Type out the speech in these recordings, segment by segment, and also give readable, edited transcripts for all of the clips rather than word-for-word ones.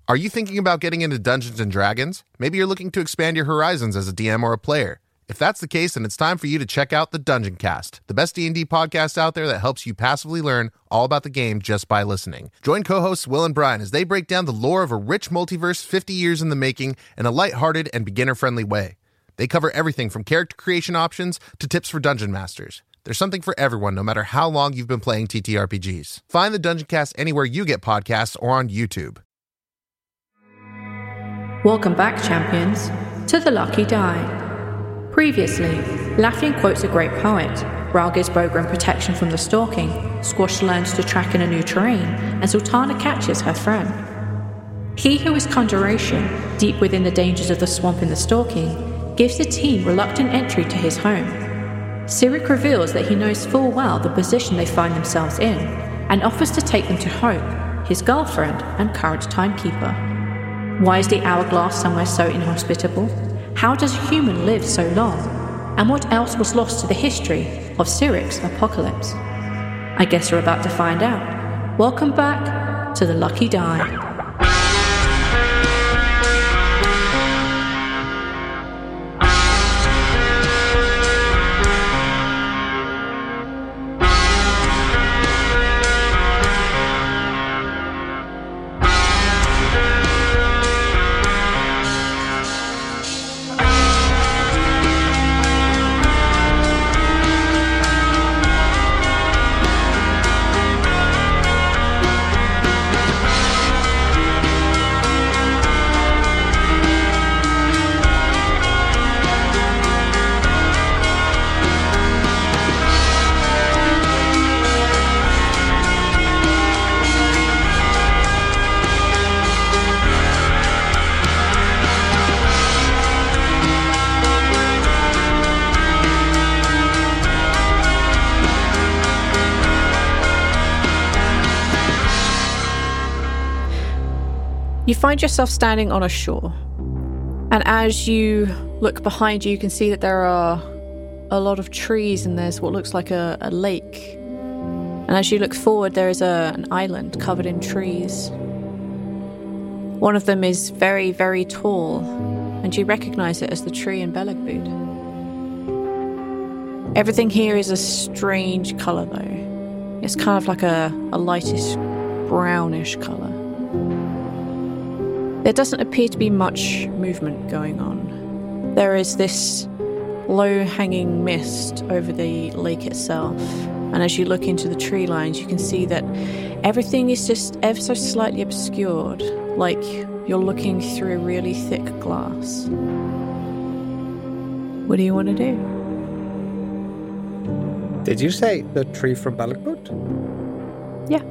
Are you thinking about getting into Dungeons & Dragons? Maybe you're looking to expand your horizons as a DM or a player. If that's the case, then it's time for you to check out the Dungeon Cast, the best D&D podcast out there that helps you passively learn all about the game just by listening. Join co-hosts Will and Brian as they break down the lore of a rich multiverse 50 years in the making in a lighthearted and beginner-friendly way. They cover everything from character creation options to tips for dungeon masters. There's something for everyone, no matter how long you've been playing TTRPGs. Find the Dungeon Cast anywhere you get podcasts or on YouTube. Welcome back, champions, to The Lucky Die. Previously, Laffian quotes a great poet. Ral gives Bogren protection from the stalking. Squash learns to track in a new terrain, and Sultana catches her friend. He who is Conjuration, deep within the dangers of the swamp in the stalking, gives the team reluctant entry to his home. Cyric reveals that he knows full well the position they find themselves in, and offers to take them to Hope, his girlfriend and current timekeeper. Why is the hourglass somewhere so inhospitable? How does a human live so long? And what else was lost to the history of Cyric's apocalypse? I guess we're about to find out. Welcome back to The Lucky Die. You find yourself standing on a shore, and as you look behind you, you can see that there are a lot of trees and there's what looks like a lake. And as you look forward, there is an island covered in trees. One of them is very, very tall, and you recognize it as the tree in Belegbood. Everything here is a strange colour, though. It's kind of like a lightish brownish colour. There doesn't appear to be much movement going on. There is this low-hanging mist over the lake itself, and as you look into the tree lines, you can see that everything is just ever so slightly obscured, like you're looking through really thick glass. What do you want to do? Did you say the tree from Belegbood? Yeah.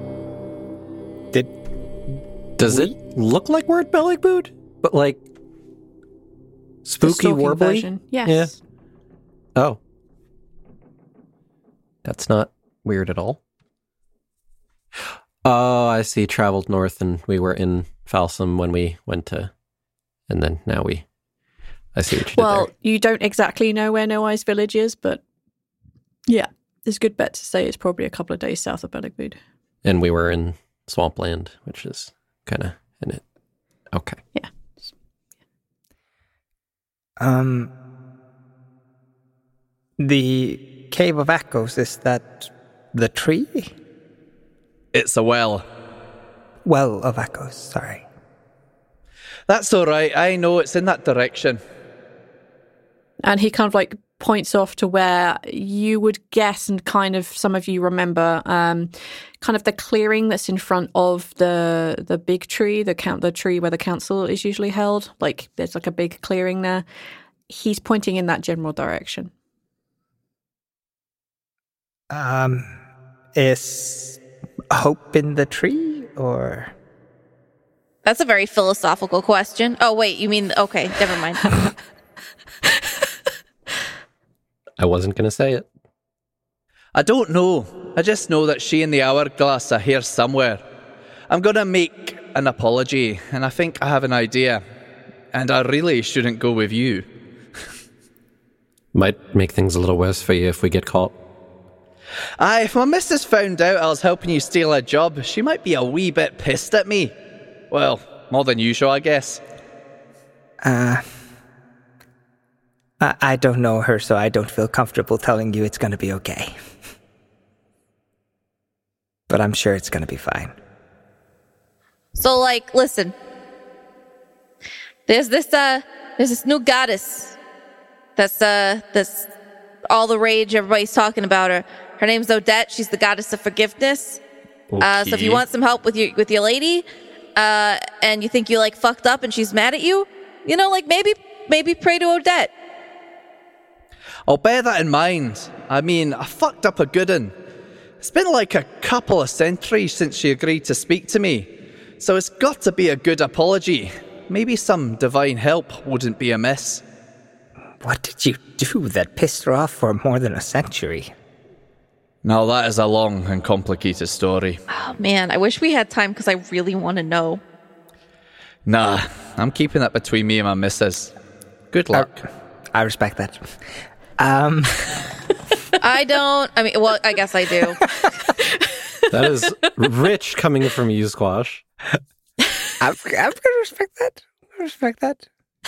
Does it look like we're at Belegbood? But like spooky warbly? Version. Yes. Yeah. Oh. That's not weird at all. Oh, I see. Traveled north and we were in Falsum when we went to... And then now I see what you did Well, there. you don't exactly know where No Eyes Village is, but yeah, there's a good bet to say it's probably a couple of days south of Belegbood. And we were in Swampland, which is kind of in it. Okay. Yeah. The Cave of Echoes, is that the tree? It's a well. Well of Echoes, sorry. That's all right. I know it's in that direction. And he kind of like points off to where you would guess, and kind of some of you remember, kind of the clearing that's in front of the big tree, the tree where the council is usually held. Like there's like a big clearing there. He's pointing in that general direction. Is hope in the tree, or? That's a very philosophical question. Oh, wait, you mean... Okay, never mind. I wasn't going to say it. I don't know. I just know that she and the hourglass are here somewhere. I'm going to make an apology, and I think I have an idea. And I really shouldn't go with you. Might make things a little worse for you if we get caught. Aye, if my missus found out I was helping you steal a job, she might be a wee bit pissed at me. Well, More than usual, I guess. I don't know her, so I don't feel comfortable telling you it's going to be okay. But I'm sure it's going to be fine. So, like, listen. There's this new goddess. That's all the rage. Everybody's talking about her. Her name's Odette. She's the goddess of forgiveness. Okay. So if you want some help with your lady, and you think you like fucked up and she's mad at you, you know, like maybe pray to Odette. I'll bear that in mind. I mean, I fucked up a good one. It's been like a couple of centuries since she agreed to speak to me, so it's got to be a good apology. Maybe some divine help wouldn't be amiss. What did you do that pissed her off for more than a century? Now that is a long and complicated story. Oh man, I wish we had time because I really want to know. Nah, I'm keeping that between me and my missus. Good luck. I respect that. I don't. I mean, well, I guess I do. That is rich coming from you, Squash. I'm going to respect that. I respect that.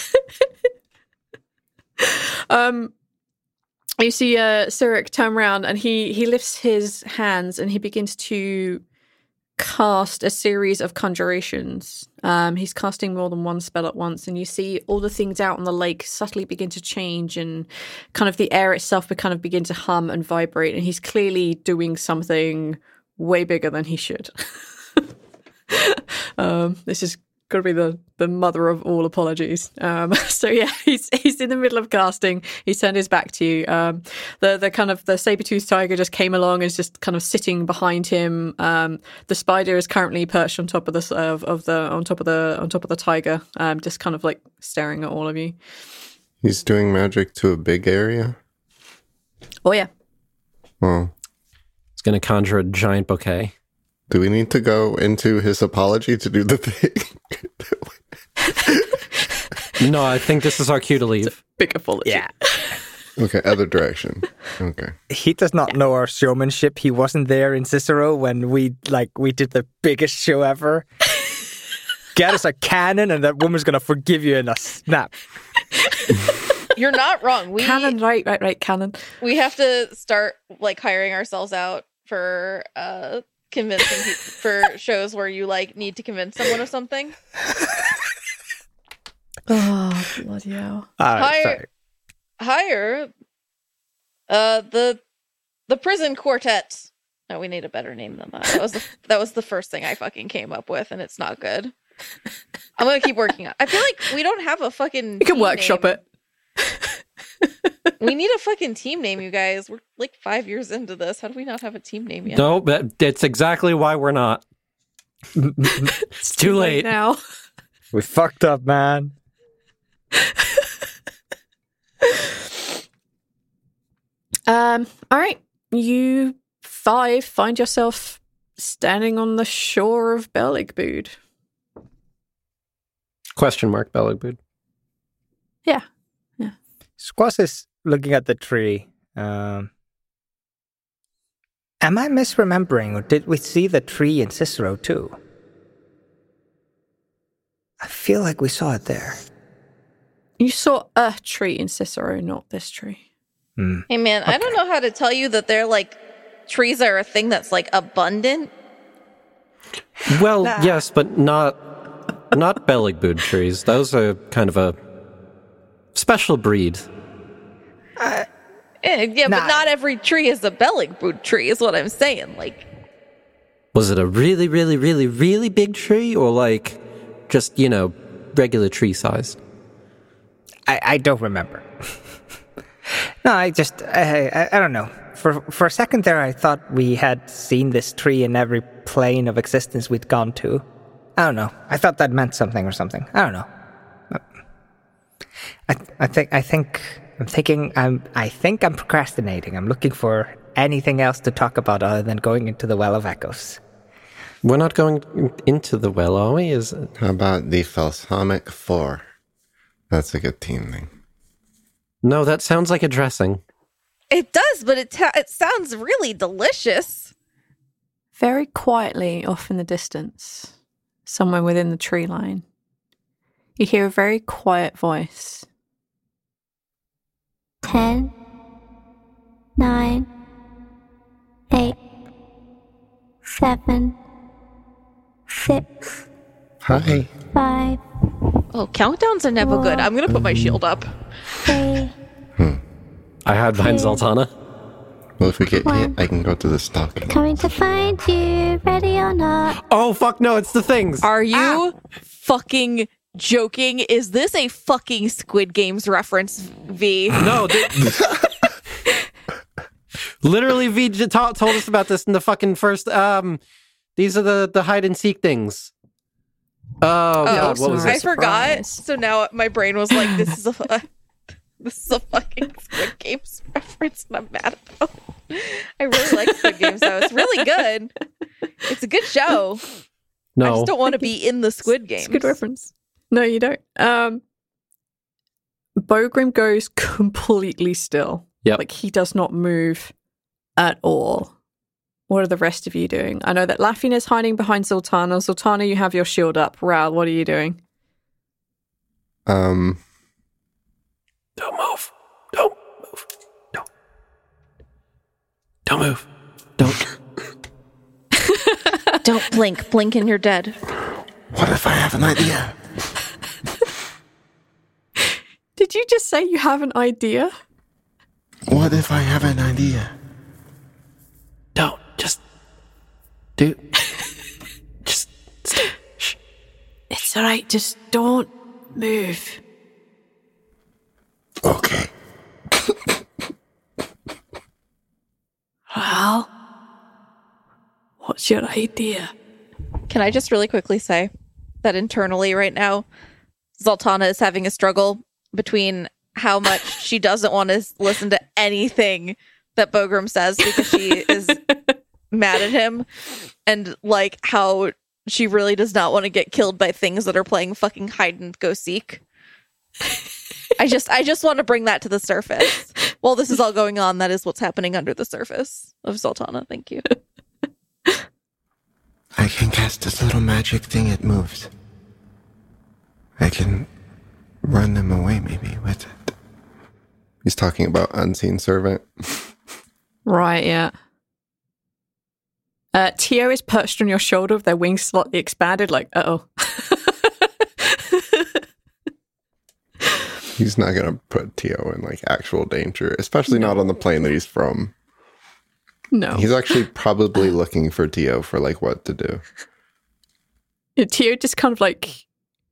You see Cyric turn around and he lifts his hands and he begins to cast a series of conjurations. He's casting more than one spell at once, and you see all the things out on the lake subtly begin to change, and kind of the air itself kind of begin to hum and vibrate, and he's clearly doing something way bigger than he should. This is got to be the mother of all apologies. So yeah, he's in the middle of casting. He's turned his back to you. The kind of the saber-toothed tiger just came along and is just kind of sitting behind him. The spider is currently perched on top of the tiger, just kind of like staring at all of you. He's doing magic to a big area? Oh yeah. Oh. He's going to conjure a giant bouquet. Do we need to go into his apology to do the thing? No, I think this is our cue to leave. Big apology. Yeah. Okay, other direction. Okay. He does not know our showmanship. He wasn't there in Cicero when we did the biggest show ever. Get us a cannon and that woman's going to forgive you in a snap. You're not wrong. Cannon, right, cannon. We have to start like hiring ourselves out for convincing people for shows where you like need to convince someone of something. Oh bloody hell! Hire the prison quartet. No, we need a better name than that. That was the first thing I fucking came up with, and it's not good. I'm gonna keep working on. I feel like we don't have a fucking. You can workshop it. We need a fucking team name, you guys. We're like 5 years into this. How do we not have a team name yet? No, that's exactly why we're not. It's too late now. We fucked up, man. All right. You 5 find yourself standing on the shore of Beligbud. Question mark, Beligbud. Yeah. Squash is looking at the tree. Am I misremembering, or did we see the tree in Cicero too? I feel like we saw it there. You saw a tree in Cicero, not this tree. Hey man, okay. I don't know how to tell you that they're like trees are a thing that's like abundant. Well, yes, but not Beligbud trees. Those are kind of a special breed. Yeah, but not every tree is a Beligbud tree, is what I'm saying. Like, was it a really, really, really, really big tree, or like just, regular tree size? I don't remember. No, I don't know. For a second there, I thought we had seen this tree in every plane of existence we'd gone to. I don't know. I thought that meant something or something. I don't know. I think I'm procrastinating. I'm looking for anything else to talk about other than going into the Well of Echoes. We're not going into the well, are we? How about the Balsamic 4? That's a good team name. No, that sounds like a dressing. It does, but it sounds really delicious. Very quietly off in the distance, somewhere within the tree line, You hear a very quiet voice. 10, 9, 8, 7, 6, Hi. 5, Oh, countdowns are never good. I'm gonna put my shield up. 3, I had behind Zoltana. Well, if we get hit, I can go to the stock. coming to find you, ready or not. Oh, fuck no, it's the things. Are you fucking joking? Is this a fucking Squid Games reference, V? No, literally, V told us about this in the fucking first. These are the hide and seek things. Oh God, what was I it? forgot. So now my brain was like, "This is a fucking Squid Games reference," and I'm mad about it. I really like Squid Games, though. It's really good. It's a good show. No, I just don't want to be in the Squid Games. It's a good reference. No, you don't. Bogrim goes completely still. Yep. Like, he does not move at all. What are the rest of you doing? I know that Laffin is hiding behind Zoltana. Zoltana, you have your shield up. Ral, what are you doing? Don't move. Don't move. Don't move. Don't. Don't blink. Blink and you're dead. What if I have an idea? Did you just say you have an idea? What if I have an idea? Don't. Just. Do. Just. Stay. Shh. It's all right. Just don't move. Okay. Ral, what's your idea? Can I just really quickly say that internally right now, Zoltana is having a struggle between how much she doesn't want to listen to anything that Bogrim says because she is mad at him, and like how she really does not want to get killed by things that are playing fucking hide and go seek. I just want to bring that to the surface. While this is all going on, that is what's happening under the surface of Zoltana. Thank you. I can cast this little magic thing, it moves. I can run them away maybe with it. He's talking about Unseen Servant. Right, yeah. Tio is perched on your shoulder with their wings slightly expanded, like, uh-oh. He's not going to put Tio in like actual danger, especially not on the plane that he's from. No. He's actually probably looking for Tio for like what to do. Yeah, Tio just kind of like...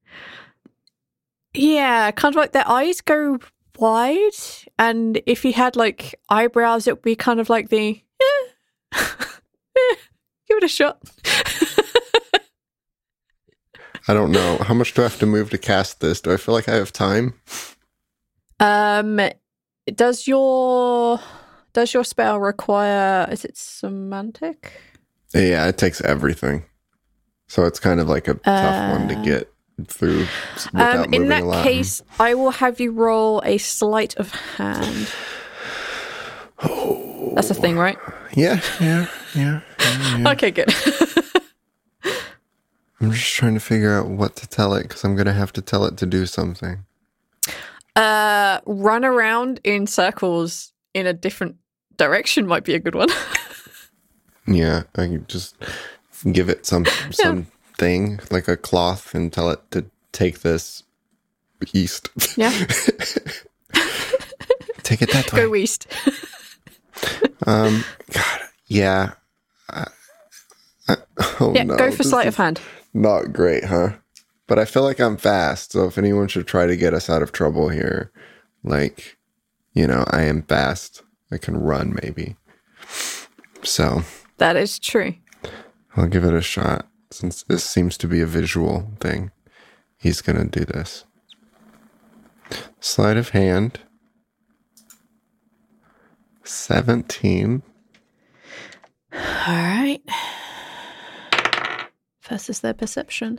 Yeah, kind of like their eyes go wide, and if he had like eyebrows, it would be kind of like the... give it a shot. I don't know. How much do I have to move to cast this? Do I feel like I have time? Does your spell require, is it semantic? Yeah, it takes everything. So it's kind of like a tough one to get through without moving in that a lot. case, I will have you roll a sleight of hand. Oh. That's a thing, right? Yeah. Okay, good. I'm just trying to figure out what to tell it because I'm going to have to tell it to do something. Run around in circles in a different direction might be a good one. Yeah, I can just give it some thing like a cloth and tell it to take this east. Yeah. Take it that way. Go east. God, yeah. No, go for sleight of hand. Not great, huh? But I feel like I'm fast, so if anyone should try to get us out of trouble here, like, you know, I am fast. I can run, maybe. So. That is true. I'll give it a shot. Since this seems to be a visual thing, he's going to do this. Sleight of hand. 17. All right. Versus their perception.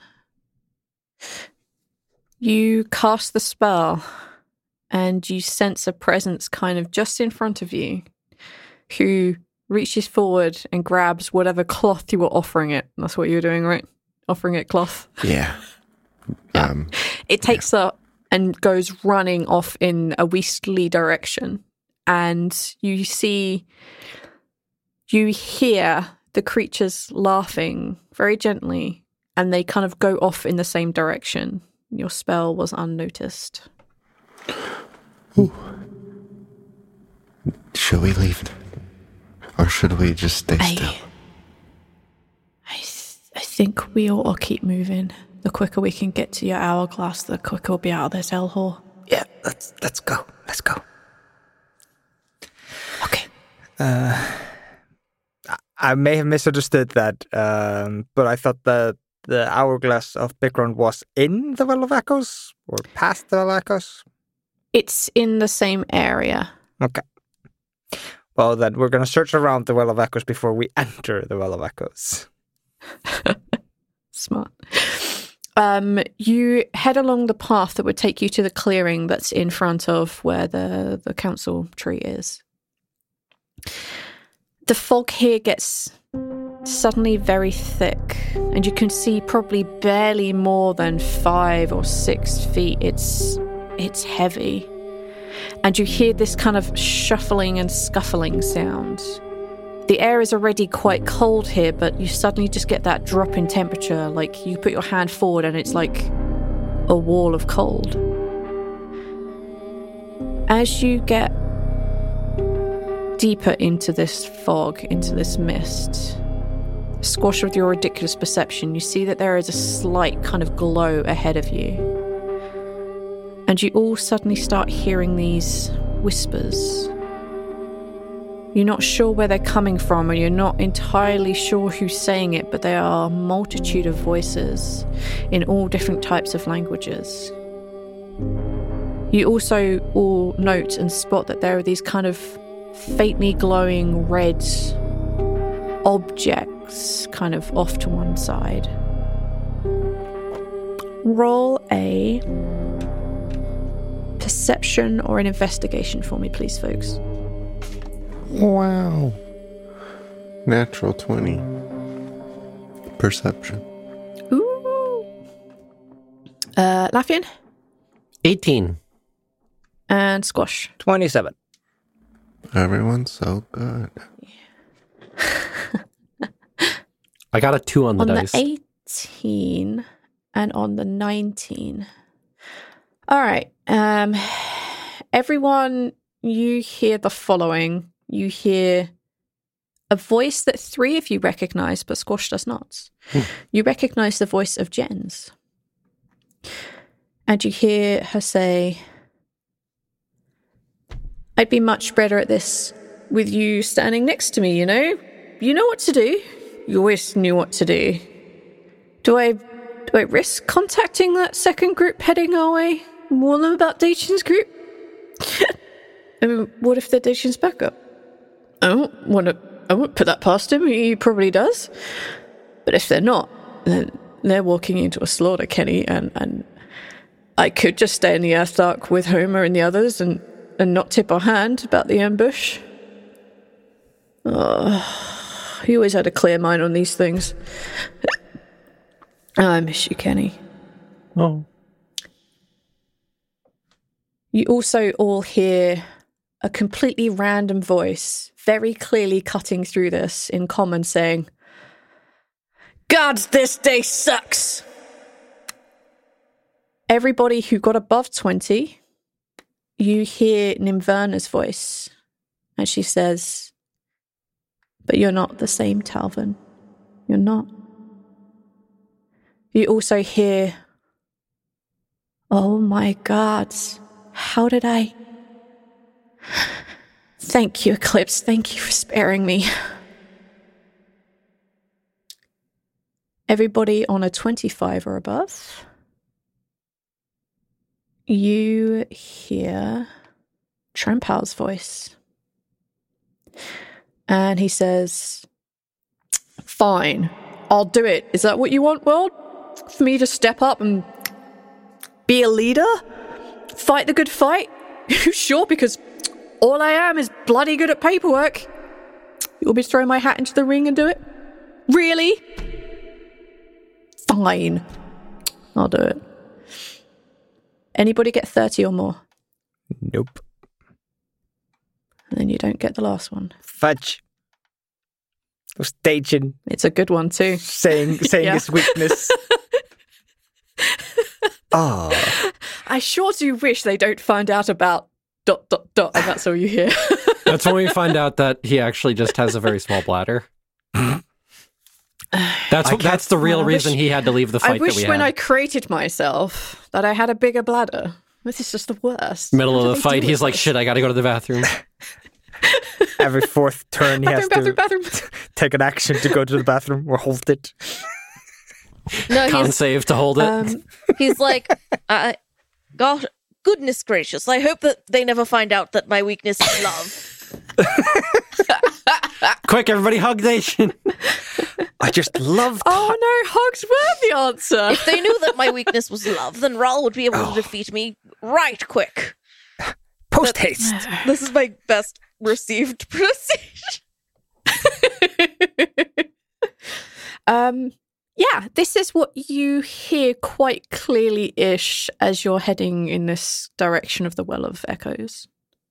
You cast the spell and you sense a presence kind of just in front of you who reaches forward and grabs whatever cloth you were offering it. That's what you were doing, right? Offering it cloth. Yeah. It takes up and goes running off in a weasterly direction. And you hear the creatures laughing very gently, and they kind of go off in the same direction. Your spell was unnoticed. Ooh. Should we leave? Or should we just stay still? I think we ought to keep moving. The quicker we can get to your hourglass, the quicker we'll be out of this hellhole. Yeah, let's go. Let's go. Okay. I may have misunderstood that, but I thought the hourglass of Bigron was in the Well of Echoes or past the Well of Echoes? It's in the same area. Okay. Well, then we're going to search around the Well of Echoes before we enter the Well of Echoes. Smart. You head along the path that would take you to the clearing that's in front of where the council tree is. The fog here gets suddenly very thick, and you can see probably barely more than 5 or 6 feet. It's heavy. And you hear this kind of shuffling and scuffling sound. The air is already quite cold here, but you suddenly just get that drop in temperature, like you put your hand forward and it's like a wall of cold. As you get deeper into this fog, into this mist, Squash, with your ridiculous perception, you see that there is a slight kind of glow ahead of you. And you all suddenly start hearing these whispers. You're not sure where they're coming from, and you're not entirely sure who's saying it, but there are a multitude of voices in all different types of languages. You also all note and spot that there are these kind of faintly glowing red objects kind of off to one side. Roll a perception or an investigation for me, please, folks. Wow. Natural 20. Perception. Ooh. Laffian? 18. And Squash? 27. Everyone's so good. I got a 2 on the dice. On the 18 and on the 19. All right. Everyone, you hear the following. You hear a voice that 3 of you recognize, but Squash does not. You recognize the voice of Jens. And you hear her say, I'd be much better at this with you standing next to me, you know? You know what to do. You always knew what to do. Do I risk contacting that second group heading our way? Warn them about Dacian's group? I mean, what if they're Dacian's backup? I won't put that past him. He probably does. But if they're not, then they're walking into a slaughter, Kenny, and I could just stay in the Earthdark with Homer and the others and not tip our hand about the ambush. He always had a clear mind on these things. I miss you, Kenny. Oh. You also all hear a completely random voice, very clearly cutting through this in common, saying, God, this day sucks! Everybody who got above 20, you hear Nimverna's voice, and she says, but you're not the same, Talvin. You're not. You also hear, oh my God, how did I... Thank you, Eclipse. Thank you for sparing me. Everybody on a 25 or above, you hear Trampow's voice. And he says, fine, I'll do it. Is that what you want, world? For me to step up and be a leader? Fight the good fight? Sure, because all I am is bloody good at paperwork. You want me to throw my hat into the ring and do it? Really? Fine. I'll do it. Anybody get 30 or more? Nope. And then you don't get the last one. Fudge. Staging. It's a good one too. Saying Yeah. his weakness. Oh. I sure do wish they don't find out about ... and that's all you hear. That's when we find out that he actually just has a very small bladder. That's the real reason he had to leave the fight I wish that we when had. I created myself that I had a bigger bladder. This is just the worst. Middle How of do the they fight, deal he's with like, this? shit, I gotta go to the bathroom. Every fourth turn, he has Bathroom. to take an action to go to the bathroom or hold it. No, Con save to hold it. he's like, God, goodness gracious! I hope that they never find out that my weakness is love. Quick, everybody, hug nation. I just love. Oh no, hugs were the answer. If they knew that my weakness was love, then Rahl would be able to defeat me right quick. Post haste. This is my best received pronunciation. Yeah, this is what you hear quite clearly-ish as you're heading in this direction of the Well of Echoes.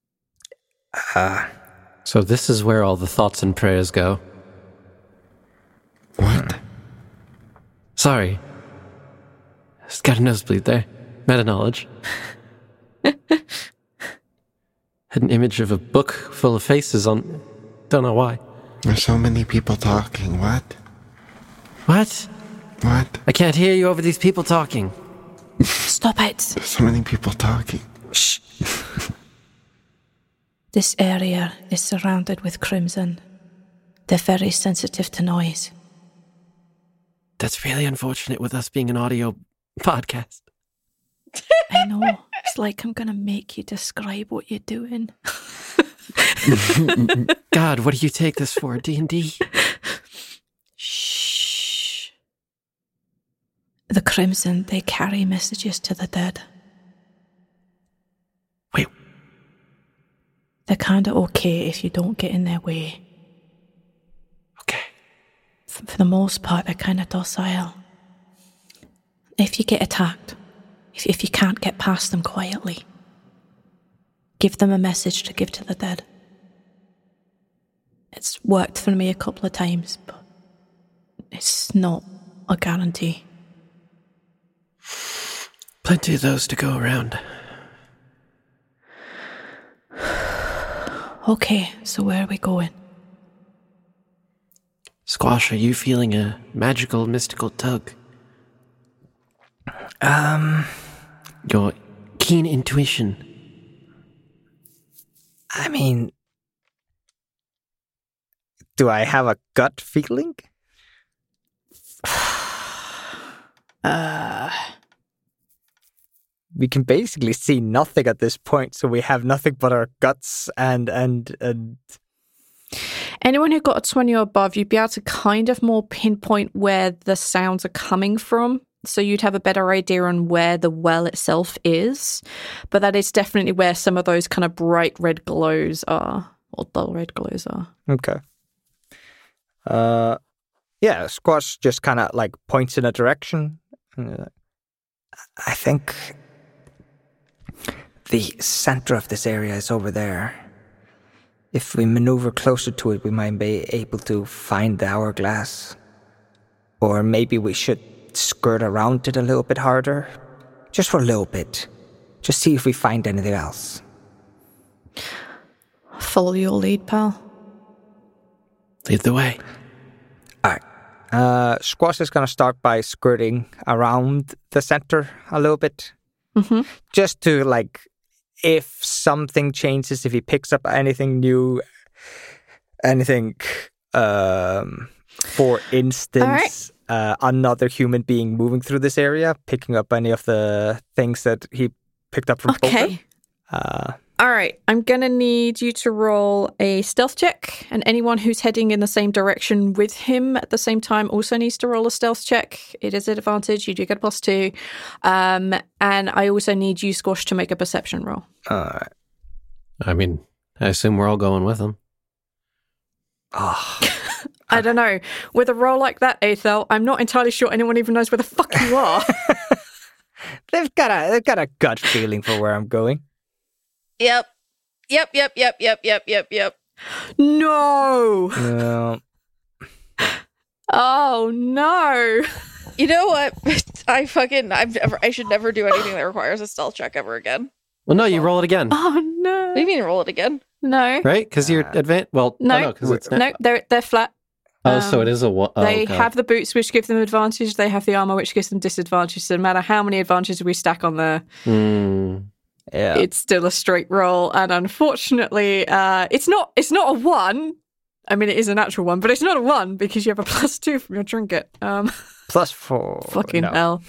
So this is where all the thoughts and prayers go. What? Sorry. Just got a nosebleed there. Meta knowledge. Had an image of a book full of faces on... Don't know why. There's so many people talking. What? What? What? I can't hear you over these people talking. Stop it. There's so many people talking. Shh. This area is surrounded with crimson. They're very sensitive to noise. That's really unfortunate with us being an audio podcast. I know. It's like I'm going to make you describe what you're doing. God, what do you take this for, D&D? Shh. The crimson, they carry messages to the dead. Wait. They're kind of okay if you don't get in their way. Okay. For the most part, they're kind of docile. If you get attacked, if you can't get past them quietly, give them a message to give to the dead. It's worked for me a couple of times, but it's not a guarantee. Plenty of those to go around. Okay, so where are we going? Squash, are you feeling a magical, mystical tug? Your keen intuition. I mean, do I have a gut feeling? We can basically see nothing at this point, so we have nothing but our guts and Anyone who got a 20 or above, you'd be able to kind of more pinpoint where the sounds are coming from. So you'd have a better idea on where the well itself is. But that is definitely where some of those kind of bright red glows are, or dull red glows are. Okay. Yeah, Squash just kind of like points in a direction. I think the center of this area is over there. If we maneuver closer to it, we might be able to find the hourglass. Or maybe we should skirt around it a little bit harder. Just for a little bit. Just see if we find anything else. Follow your lead, pal. Lead the way. All right. Squash is going to start by skirting around the center a little bit. Mm-hmm. Just to, like, if something changes, if he picks up anything new, anything, for instance, another human being moving through this area, picking up any of the things that he picked up from Bolton. All right, I'm going to need you to roll a stealth check, and anyone who's heading in the same direction with him at the same time also needs to roll a stealth check. It is an advantage. You do get a +2. And I also need you, Squash, to make a perception roll. All right. I mean, I assume we're all going with him. I don't know. With a roll like that, Aethel, I'm not entirely sure anyone even knows where the fuck you are. they've got a gut feeling for where I'm going. Yep. No. Oh no. You know what? I should never do anything that requires a stealth check ever again. Well, no, you roll it again. Oh no. What do you mean roll it again? No. Right? Because you're advanced. Well, No. because it's No, they're flat. Oh, so it is a one. They have the boots, which give them advantage. They have the armor, which gives them disadvantage. So no matter how many advantages we stack on there, Yeah. it's still a straight roll. And unfortunately, it's not a 1. I mean, it is a natural 1, but it's not a 1 because you have a +2 from your trinket. +4. Fucking hell.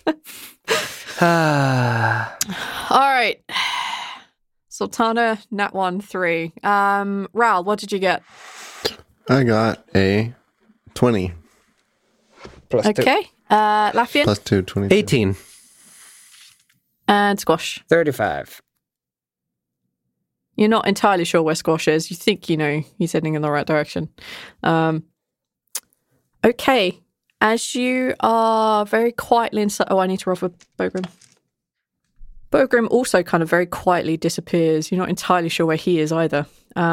All right. Sultana, nat 1, 3. Ral, what did you get? I got a 20. +2. Okay. Lafayette? +2, 22. 18. And Squash. 35. You're not entirely sure where Squash is. You think you know he's heading in the right direction. Okay. As you are very quietly inside... Oh, I need to roll for Bogrim. Bogrim also kind of very quietly disappears. You're not entirely sure where he is either.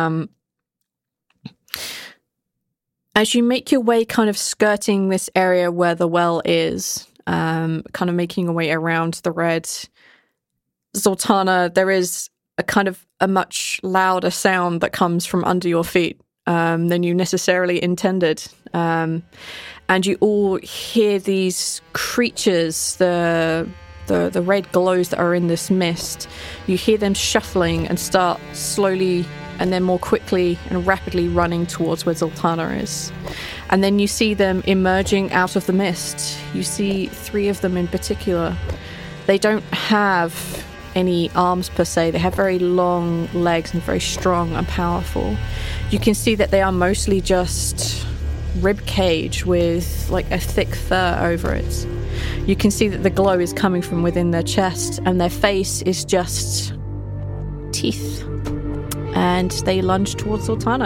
As you make your way kind of skirting this area where the well is, kind of making your way around the red, Sultana, there is a kind of a much louder sound that comes from under your feet than you necessarily intended. And you all hear these creatures, the red glows that are in this mist. You hear them shuffling and start slowly and then more quickly and rapidly running towards where Sultana is. And then you see them emerging out of the mist. You see 3 of them in particular. They don't have any arms per se. They have very long legs and very strong and powerful. You can see that they are mostly just rib cage with like a thick fur over it. You can see that the glow is coming from within their chest and their face is just teeth. And they lunge towards Sultana.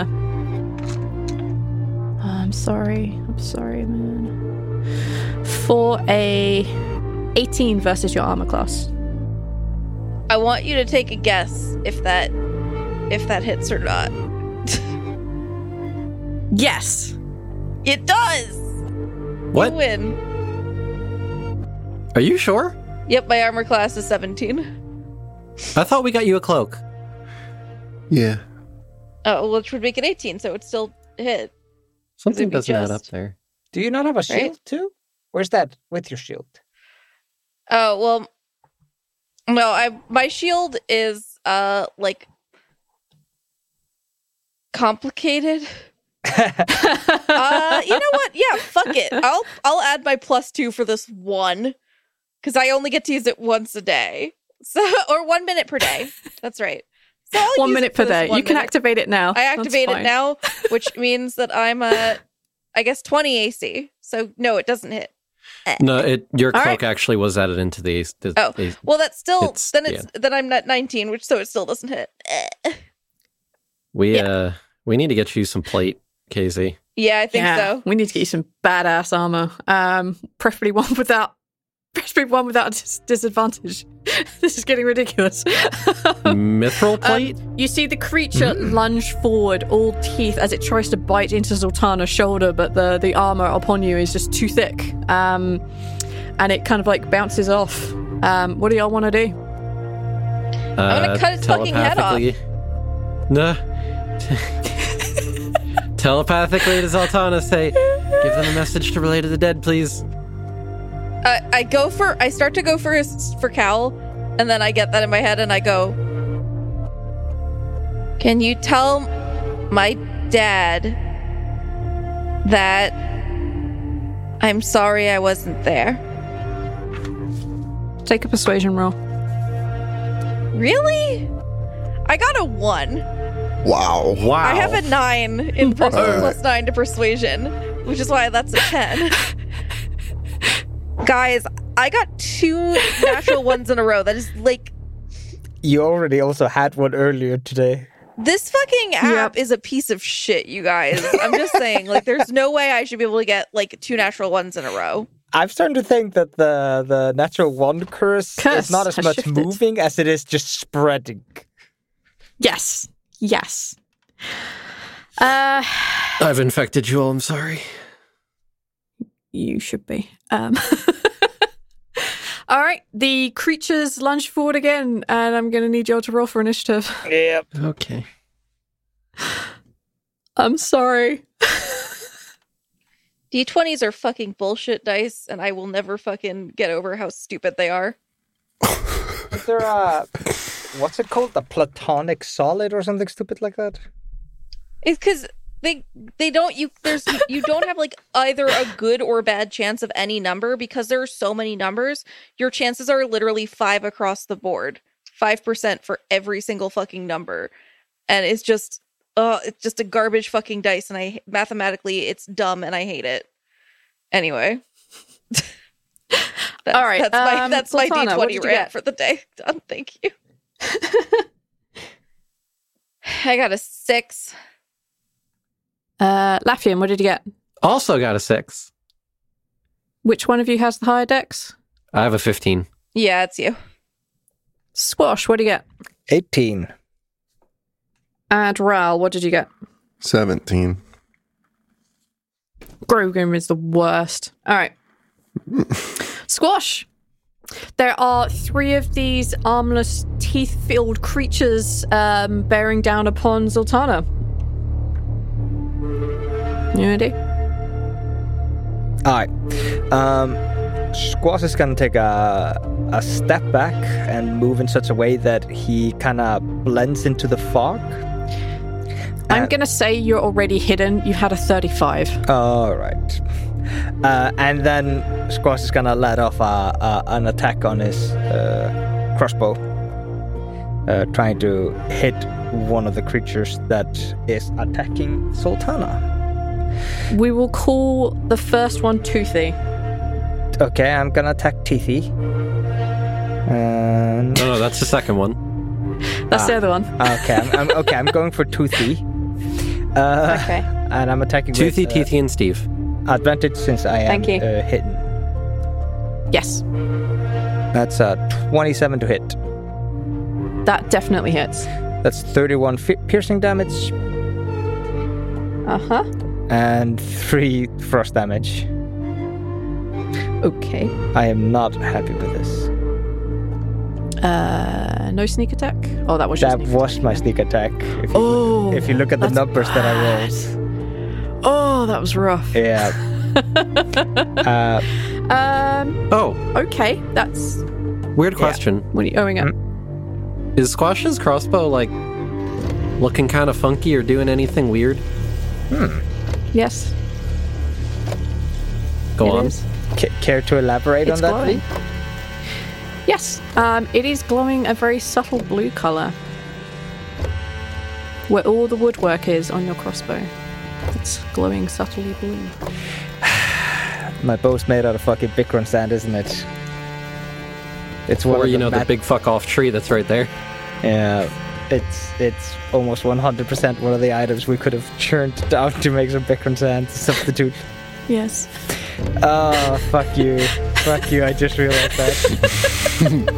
I'm sorry, man. For a 18 versus your armor class. I want you to take a guess if that hits or not. Yes. It does. What? You win. Are you sure? Yep, my armor class is 17. I thought we got you a cloak. Yeah. Oh, which would make it 18, so it would still hit. Something It'd be doesn't add just- up there. Do you not have a shield Right? too? Where's that with your shield? Oh, well, no, my shield is, like, complicated. You know what? Yeah, fuck it. I'll add my +2 for this one, because I only get to use it once a day. So, or 1 minute per day. That's right. So I'll 1 use minute it for per this day. 1 You can minute. activate it now. I activate That's it fine. now, which means that I'm I guess 20 AC. So no, it doesn't hit. No, your All cloak right. actually was added into the. Oh, well, that's still It's- then I'm at 19, which so it still doesn't hit. We need to get you some plate, Casey. Yeah, I think so. We need to get you some badass armor. Preferably one without disadvantage. This is getting ridiculous. Mithril plate? You see the creature lunge forward, all teeth, as it tries to bite into Sultana's shoulder, but the armor upon you is just too thick. And it kind of like bounces off. What do y'all want to do? I'm gonna cut its fucking head off. telepathically- No. Telepathically to Sultana, say, give them a message to relay to the dead, please. I start to go for Cal, and then I get that in my head, and I go, can you tell my dad that I'm sorry I wasn't there? Take a persuasion roll. Really? I got a 1. Wow. I have a 9 in plus 9 to persuasion, which is why that's a 10. Guys, I got 2 natural ones in a row. That is like, You already also had one earlier today. This fucking app is a piece of shit, you guys. I'm just saying, like, there's no way I should be able to get, like, 2 natural ones in a row. I'm starting to think that the natural one curse is not as much shifted. moving as it is just spreading. Yes. I've infected you all, I'm sorry. You should be. All right, the creatures lunge forward again, and I'm going to need y'all to roll for initiative. Yep. Okay. I'm sorry. D20s are fucking bullshit dice, and I will never fucking get over how stupid they are. Is there what's it called? The platonic solid or something stupid like that? It's because they don't you don't have like either a good or bad chance of any number because there are so many numbers. Your chances are literally 5 across the board, 5% for every single fucking number, and it's just a garbage fucking dice, and mathematically it's dumb and I hate it. Anyway, all right, that's my Sultana, what did D20 you rant get? for the day. Done. Thank you. I got a 6. Laffian, what did you get? Also got a 6. Which one of you has the higher dex? I have a 15. Yeah, it's you. Squash, what do you get? 18. And Ral, what did you get? 17. Grogan is the worst. All right. Squash. There are 3 of these armless, teeth-filled creatures bearing down upon Sultana. You ready? All right. Squash is going to take a step back and move in such a way that he kind of blends into the fog. I'm going to say you're already hidden. You had a 35. All right. And then Squash is going to let off an attack on his crossbow, trying to hit one of the creatures that is attacking Sultana. We will call the first one Toothy. Okay, I'm going to attack Teethy. And... No, that's the second one. That's the other one. Okay, I'm going for Toothy. Okay. And I'm attacking Toothy, with, Teethy, and Steve. Advantage since I am Thank you. hidden. Yes. That's 27 to hit. That definitely hits. That's 31 piercing damage Uh-huh. and 3 frost damage. Okay. I am not happy with this. No sneak attack? Oh, that was your That sneak was attack. my sneak attack. If you look at the that's numbers that I rolled. bad. Oh, that was rough. Yeah. Okay, that's... Weird question. What are you owing it? Is Squash's crossbow, like, looking kind of funky or doing anything weird? Yes. Go it on. is. Care to elaborate It's on that, glowing. please? Yes, it is glowing a very subtle blue colour. Where all the woodwork is on your crossbow. It's glowing subtly blue. My bow's made out of fucking Bikron sand, isn't it? It's one Or, of you know, the mat- big fuck off tree that's right there. Yeah, it's almost 100% one of the items we could have churned down to make some Bikron sand substitute. Yes. Oh, fuck you. Fuck you, I just realized that.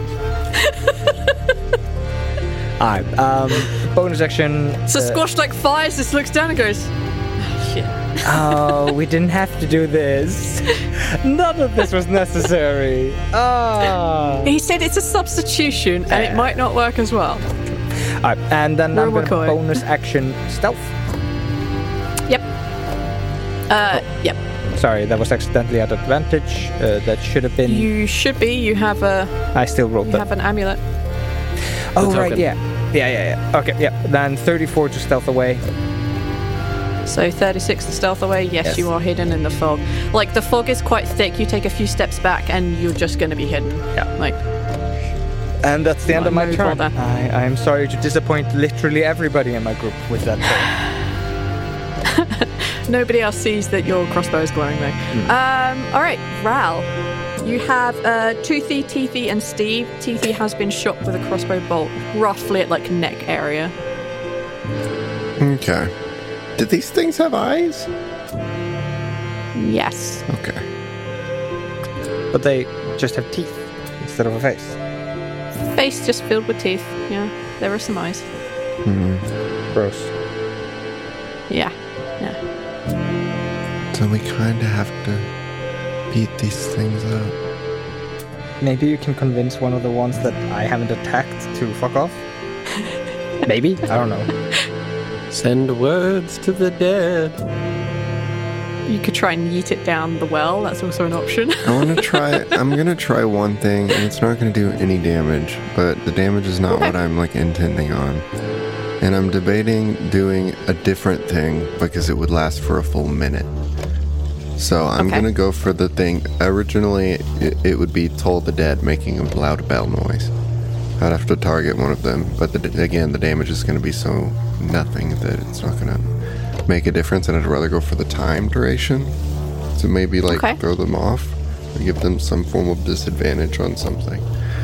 Alright, bonus action. So Squash like fires this, looks down and goes, "Oh, shit." Oh, we didn't have to do this. None of this was necessary. Oh. He said it's a substitution and it might not work as well. Alright, and then I'm going to McCoy. bonus action stealth. Yep. Yep. Sorry, that was accidentally at advantage. That should have been... You should be. You have I still rolled you that. have an amulet. Oh, The right, token. yeah. Okay, yeah. Then 34 to stealth away. So 36 to stealth away. Yes, you are hidden in the fog. Like, the fog is quite thick. You take a few steps back and you're just going to be hidden. Yeah. Like, And that's the end of my no turn. bother. I am sorry to disappoint literally everybody in my group with that turn. nobody else sees that your crossbow is glowing, though. All right, Ral. You have Toothy, Teethy, and Steve. Teethy has been shot with a crossbow bolt, roughly at, like, neck area. Okay. Did these things have eyes? Yes. Okay. But they just have teeth instead of a face. Face just filled with teeth. Yeah, there are some eyes. Gross. Yeah. So we kind of have to beat these things up. Maybe you can convince one of the ones that I haven't attacked to fuck off? Maybe? I don't know. Send words to the dead. You could try and yeet it down the well. That's also an option. I'm gonna try one thing, and it's not gonna do any damage, but the damage is not what I'm intending on. And I'm debating doing a different thing because it would last for a full minute. So I'm gonna go for the thing. Originally, it would be Toll the Dead, making a loud bell noise. I'd have to target one of them, but again, the damage is gonna be so nothing that it's not gonna make a difference, and I'd rather go for the time duration to maybe throw them off or give them some form of disadvantage on something.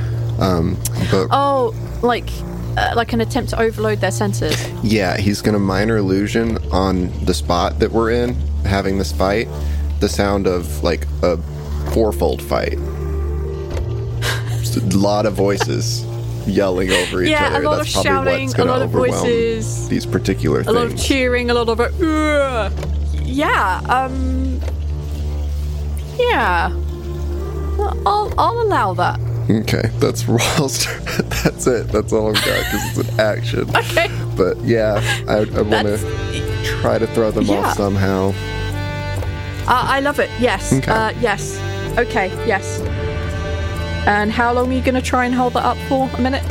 Like an attempt to overload their senses. Yeah, he's gonna minor illusion on the spot that we're in, having this fight, the sound of a fourfold fight. Just a lot of voices yelling over each other. Yeah, a lot That's of probably shouting, what's a gonna lot of overwhelm voices, these particular things. a lot of cheering, a lot of I'll allow that. Okay, that's Rawls. That's it. That's all I've got because it's an action. Okay. But yeah, I want to try to throw them off somehow. I love it. Yes. Okay. Yes. Okay. Yes. And how long are you going to try and hold that up for? A minute?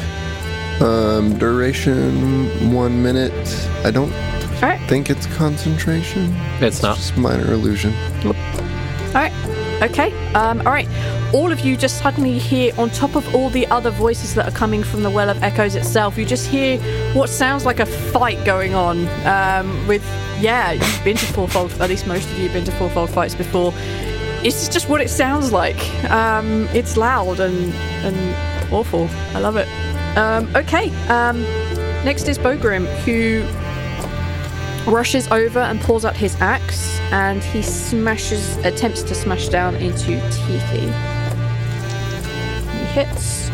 Duration 1 minute. I don't think it's concentration. It's not. Just minor illusion. All right. Okay. All right. All of you just suddenly hear, on top of all the other voices that are coming from the Well of Echoes itself, you just hear what sounds like a fight going on with, you've been to Fourfold, at least most of you have been to Fourfold fights before. It's just what it sounds like. It's loud and awful. I love it. Okay. Next is Bogrim, who rushes over and pulls out his axe, and he attempts to smash down into Teethy. He hits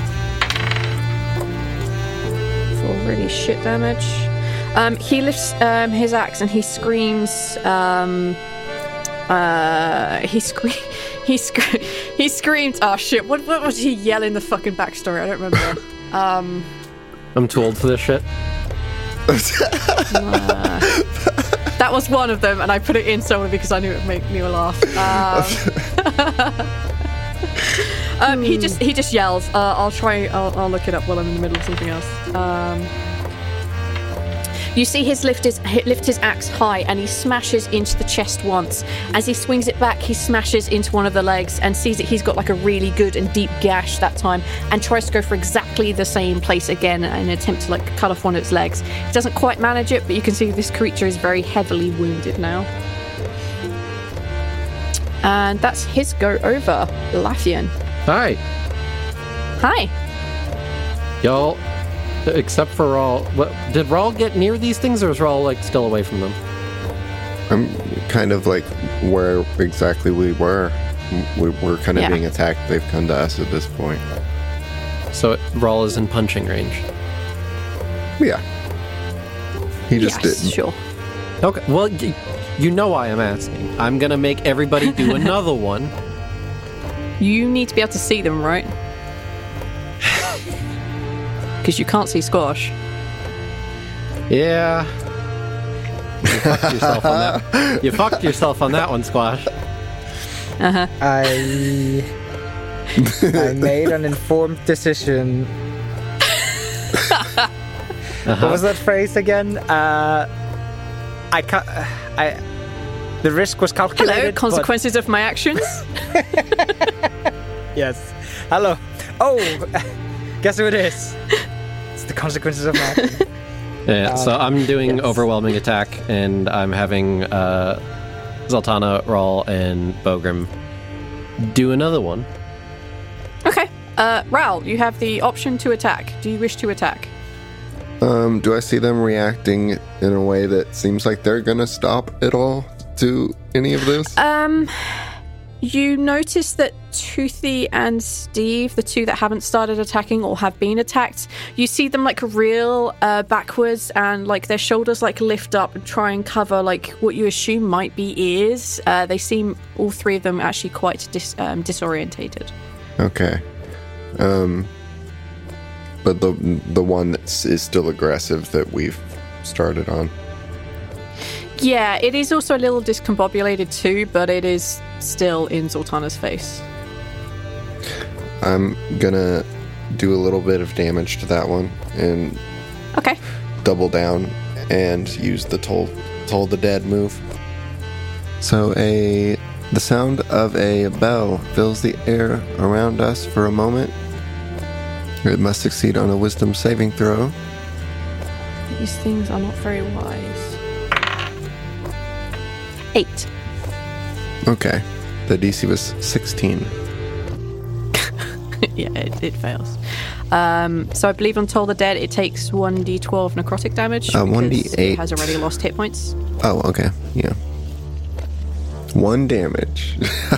for really shit damage. He lifts his axe and he screams. He screamed. Oh shit! What was he yelling? The fucking backstory. I don't remember. I'm too old for this shit. That was one of them, and I put it in solely because I knew it would make me laugh. He just yells. I'll look it up while I'm in the middle of something else. You see his lift his axe high, and he smashes into the chest once. As he swings it back, he smashes into one of the legs and sees that he's got a really good and deep gash that time, and tries to go for exactly the same place again in an attempt to cut off one of its legs. He doesn't quite manage it, but you can see this creature is very heavily wounded now. And that's his go over. Lathian. Hi. Hi. Y'all, except for Rawl. Did Rawl get near these things, or is Rawl still away from them? I'm kind of where exactly we were. We're kind of being attacked. They've come to us at this point. So Rawl is in punching range. Yeah. He just didn't. Sure. Okay. Well, you know why I'm asking. I'm gonna make everybody do another one. You need to be able to see them, right? Because you can't see Squash. Yeah. You fucked yourself on that. You fucked yourself on that one, Squash. Uh-huh. I made an informed decision. What was that phrase again? The risk was calculated. Hello, consequences of my actions. Yes. Hello. Oh, guess who it is? It's the consequences of my actions. Yeah, so I'm doing overwhelming attack, and I'm having Zoltana, Rawl, and Bogrim do another one. Okay. Rawl, you have the option to attack. Do you wish to attack? Do I see them reacting in a way that seems like they're gonna stop at all to any of this? You notice that Toothy and Steve, the two that haven't started attacking or have been attacked, you see them like reel backwards and like their shoulders like lift up and try and cover like what you assume might be ears. They seem, all three of them, actually quite disorientated. Okay. But the one that is still aggressive that we've started on. Yeah, it is also a little discombobulated too, but it is still in Zoltana's face. I'm gonna do a little bit of damage to that one and double down and use the Toll the Dead move. So the sound of a bell fills the air around us for a moment. It must succeed on a wisdom saving throw. These things are not very wise. 8. Okay. The DC was 16. Yeah, it fails. So I believe on Toll the Dead, it takes 1d12 necrotic damage. 1d8. It has already lost hit points. Oh, okay. Yeah. 1 damage.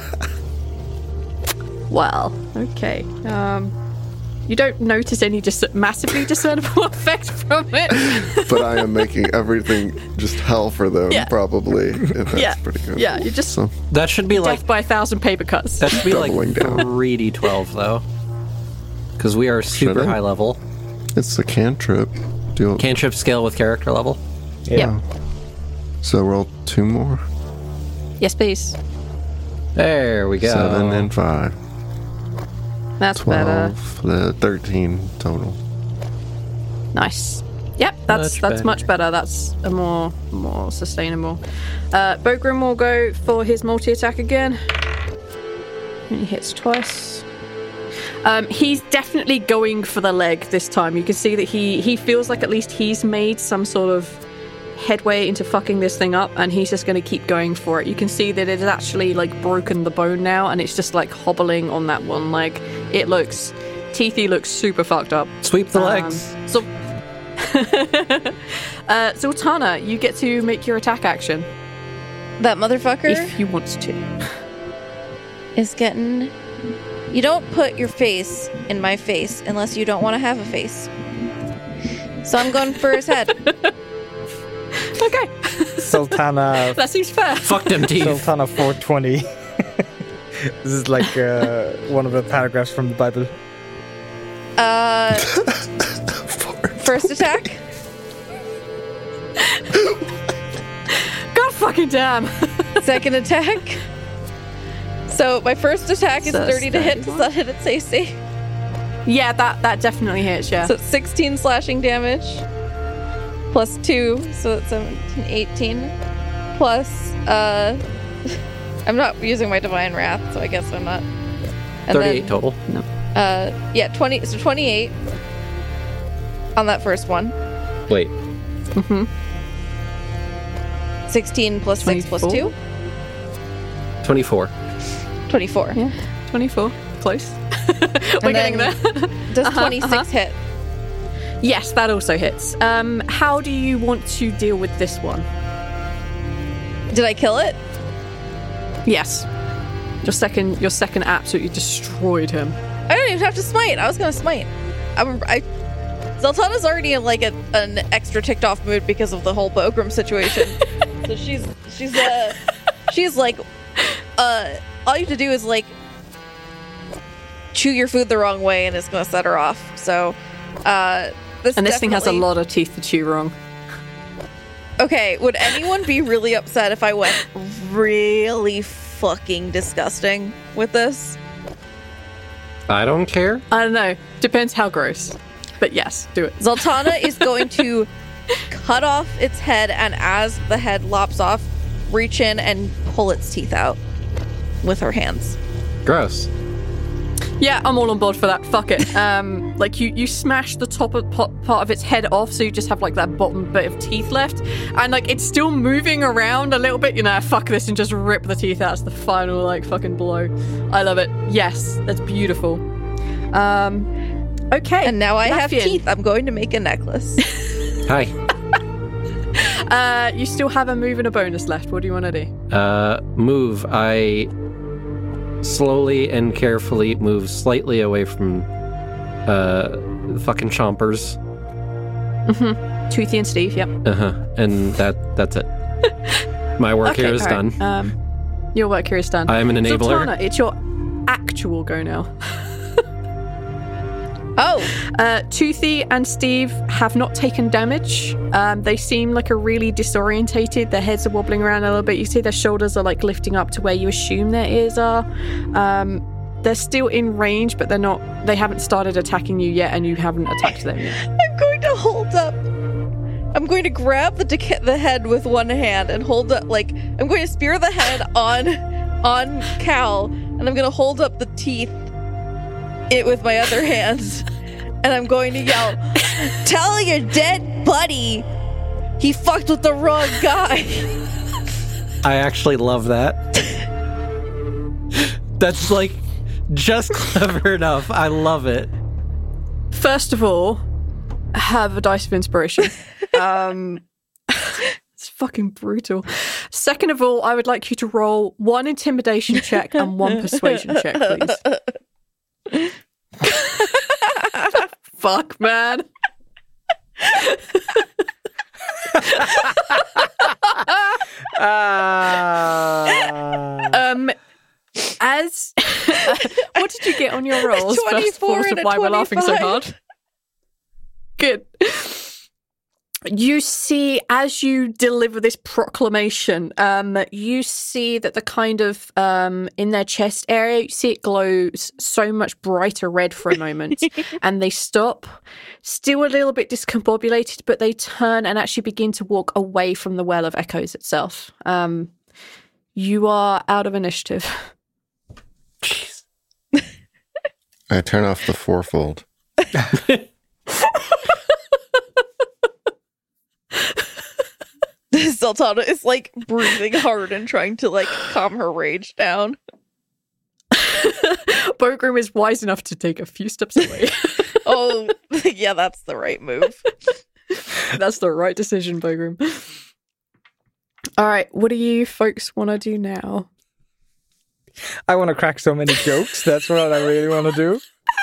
Well, okay. You don't notice any massively discernible effect from it. But I am making everything just hell for them, probably. That's pretty good. Yeah, you just... So, that should be like... Death by 1,000 paper cuts. That should be like Doubling down. 3d12, though. Because we are super high level. It's a cantrip. Cantrip scale with character level. Yeah. So roll 2 more. Yes, please. There we go. 7 and 5. That's 12, better. 13 total. Nice. Yep, that's much better. That's a more sustainable. Bogrim will go for his multi-attack again. And he hits twice. He's definitely going for the leg this time. You can see that he feels like at least he's made some sort of headway into fucking this thing up, and he's just going to keep going for it. You can see that it has actually like broken the bone now, and it's just like hobbling on that one leg. Teethy looks super fucked up. Sweep the legs. So Zoltana, you get to make your attack action That motherfucker if you want to. is getting... You don't put your face in my face unless you don't want to have a face. So I'm going for his head. Okay. Sultana. That seems fair. Fuck them teeth. Sultana 420. This is like one of the paragraphs from the Bible. First attack. God fucking damn. Second attack. So my first attack is So 30 to hit. Does that hit its AC? Yeah, that definitely hits, yeah. So it's 16 slashing damage. Plus 2, so that's 17, 18. Plus, I'm not using my Divine Wrath, so I guess I'm not. And 38 then, total. No. Yeah, 20. So 28 on that first one. Wait. 16 plus 6 plus 2. 24. 24. Yeah, 24. Close. We're getting there. Does 26 hit? Yes, that also hits. How do you want to deal with this one? Did I kill it? Yes. Your second absolutely destroyed him. I don't even have to smite. I was going to smite. Zoltana's already in like an extra ticked off mood because of the whole Bogrim situation. So she's like, all you have to do is like chew your food the wrong way and it's going to set her off. So, this thing has a lot of teeth to chew wrong. Okay, would anyone be really upset if I went really fucking disgusting with this? I don't care. I don't know. Depends how gross. But yes, do it. Zoltana is going to cut off its head, and as the head lops off, reach in and pull its teeth out with her hands. Gross. Yeah, I'm all on board for that. Fuck it. Like you smash the top of part of its head off, so you just have like that bottom bit of teeth left, and like it's still moving around a little bit. You know, fuck this, and just rip the teeth out as the final like fucking blow. I love it. Yes, that's beautiful. Okay, And now I have Laffian. teeth. I'm going to make a necklace. Hi. You still have a move and a bonus left. What do you want to do? Move. I slowly and carefully move slightly away from fucking chompers. Mm-hmm. Toothy and Steve, yep. And that's it. My work here is done. Your work here is done. I am an enabler. Zoltana, it's your actual go now. Toothy and Steve have not taken damage. They seem like are really disorientated. Their heads are wobbling around a little bit. You see their shoulders are like lifting up to where you assume their ears are. They're still in range, but they haven't started attacking you yet, and you haven't attacked them yet. I'm going to hold up. I'm going to grab the head with one hand and hold up, I'm going to spear the head on Cal, and I'm going to hold up the teeth with my other hand, and I'm going to yell, "Tell your dead buddy he fucked with the wrong guy." I actually love that. That's just clever enough. I love it. First of all, have a dice of inspiration. It's fucking brutal. Second of all, I would like you to roll 1 intimidation check and 1 persuasion check, please. Fuck, man. As what did you get on your rolls? 24 First and of a why we're laughing so 25. hard. Good. You see, as you deliver this proclamation, you see that the kind of in their chest area, you see it glows so much brighter red for a moment, and they stop, still a little bit discombobulated, but they turn and actually begin to walk away from the Well of Echoes itself. You are out of initiative. Jeez. I turn off the fourfold. Zoltana is breathing hard and trying to calm her rage down. Bogrim is wise enough to take a few steps away. Oh, yeah, that's the right move. That's the right decision, Bogrim. All right, what do you folks want to do now? I want to crack so many jokes. That's what I really want to do.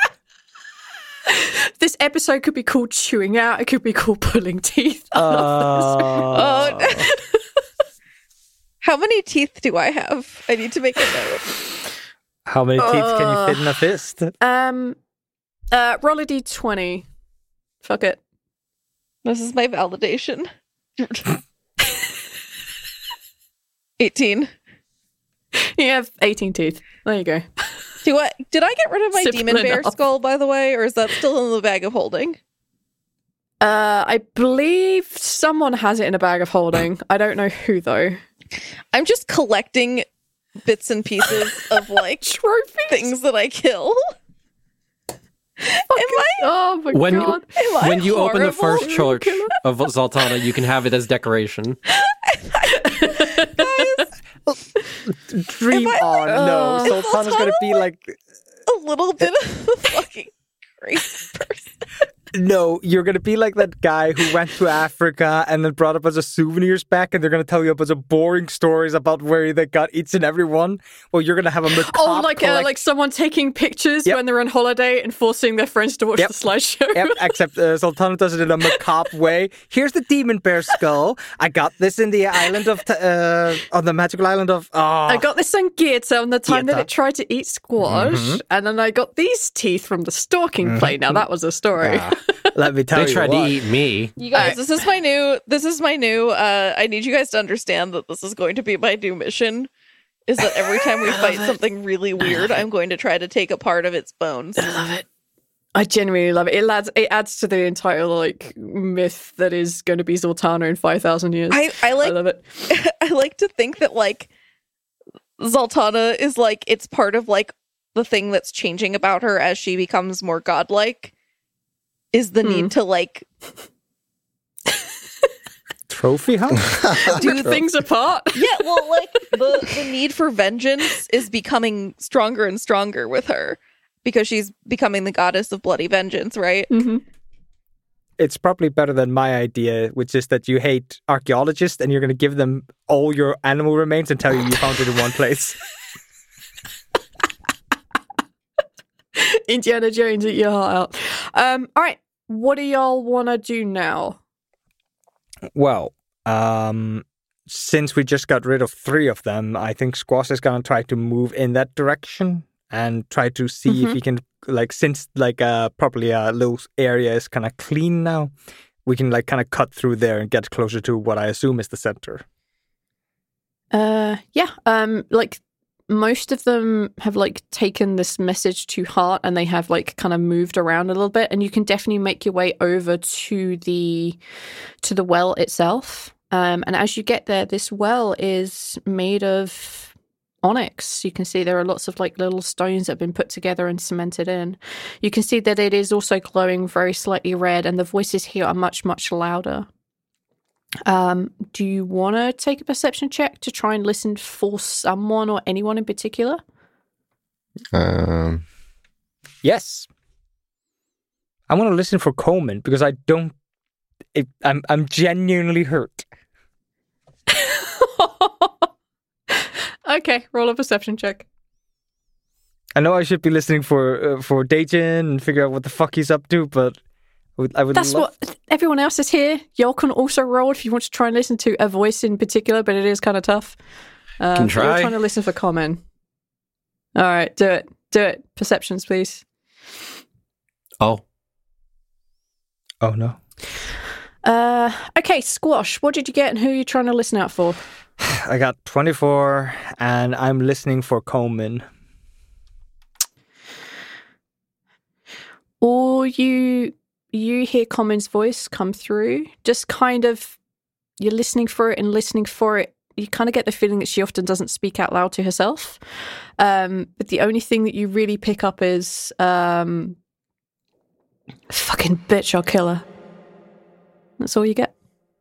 This episode could be called Chewing Out. It could be called Pulling Teeth. I love this. Oh, no. How many teeth do I have? I need to make a note. How many teeth can you fit in a fist? Roll a d20. Fuck it. This is my validation. 18. You have 18 teeth. There you go. Did I get rid of my Simple demon bear enough. skull, by the way, or is that still in the bag of holding? I believe someone has it in a bag of holding. I don't know who, though. I'm just collecting bits and pieces of Trophies? things that I kill. Oh my god. When you open the horrible? first church of Zoltana, you can have it as decoration. Dream on. No, Sultana's going to be like... A little bit of a fucking crazy person. No, you're going to be like that guy who went to Africa and then brought a bunch of souvenirs back, and they're going to tell you a bunch of boring stories about where they got each and every one. Well, you're going to have a macabre like someone taking pictures when they're on holiday and forcing their friends to watch the slideshow. Yep, except Sultana does it in a macabre way. Here's the demon bear skull. I got this in the island of... on the magical island of... I got this on Geerta on the time that Geerta. it tried to eat squash, and then I got these teeth from the stalking plate. Now, that was a story. Let me tell you They tried what. to eat me. You guys, this is my new, I need you guys to understand that this is going to be my new mission, is that every time we fight something really weird, I'm going to try to take a part of its bones. I love it. I genuinely love it. It adds to the entire myth that is going to be Zoltana in 5,000 years. I love it. I like to think that Zoltana is it's part of the thing that's changing about her as she becomes more godlike is the need to Trophy hunt? Do things apart. yeah, well the need for vengeance is becoming stronger and stronger with her because she's becoming the goddess of bloody vengeance, right? Mm-hmm. it's probably better than my idea, which is that you hate archaeologists and you're going to give them all your animal remains and tell you found it in one place. Indiana Jones, eat your heart out. All right, what do y'all want to do now? Well, since we just got rid of 3 of them, I think Squash is going to try to move in that direction and try to see if he can, since probably a little area is kind of clean now, we can kind of cut through there and get closer to what I assume is the center. Most of them have taken this message to heart, and they have kind of moved around a little bit, and you can definitely make your way over to the well itself. And as you get there, this well is made of onyx. You can see there are lots of little stones that have been put together and cemented in. You can see that it is also glowing very slightly red, and the voices here are much, much louder. Do you want to take a perception check to try and listen for someone or anyone in particular? Yes. I want to listen for Coleman because I'm genuinely hurt. Okay, roll a perception check. I know I should be listening for Dajin and figure out what the fuck he's up to, but I would. That's what everyone else is here. Y'all can also roll if you want to try and listen to a voice in particular, but it is kind of tough. Can try. You're trying to listen for Common. All right, do it. Perceptions, please. Oh no. Okay, Squash. What did you get, and who are you trying to listen out for? I got 24, and I'm listening for Coleman. Or you hear Common's voice come through, just kind of, you're listening for it and listening for it. You kind of get the feeling that she often doesn't speak out loud to herself. But the only thing that you really pick up is, fucking bitch, I'll kill her. That's all you get.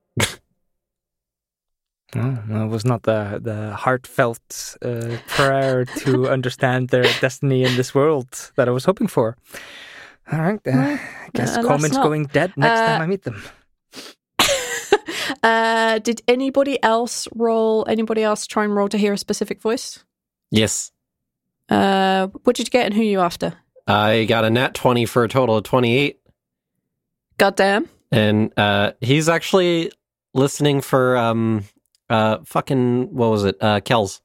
Well, that was not the heartfelt prayer to understand their destiny in this world that I was hoping for. All right, I guess Coleman's going dead next time I meet them. Did anybody else try and roll to hear a specific voice? yes. What did you get and who are you after? I got a nat 20 for a total of 28. Goddamn. And he's actually listening for fucking, what was it? Kells.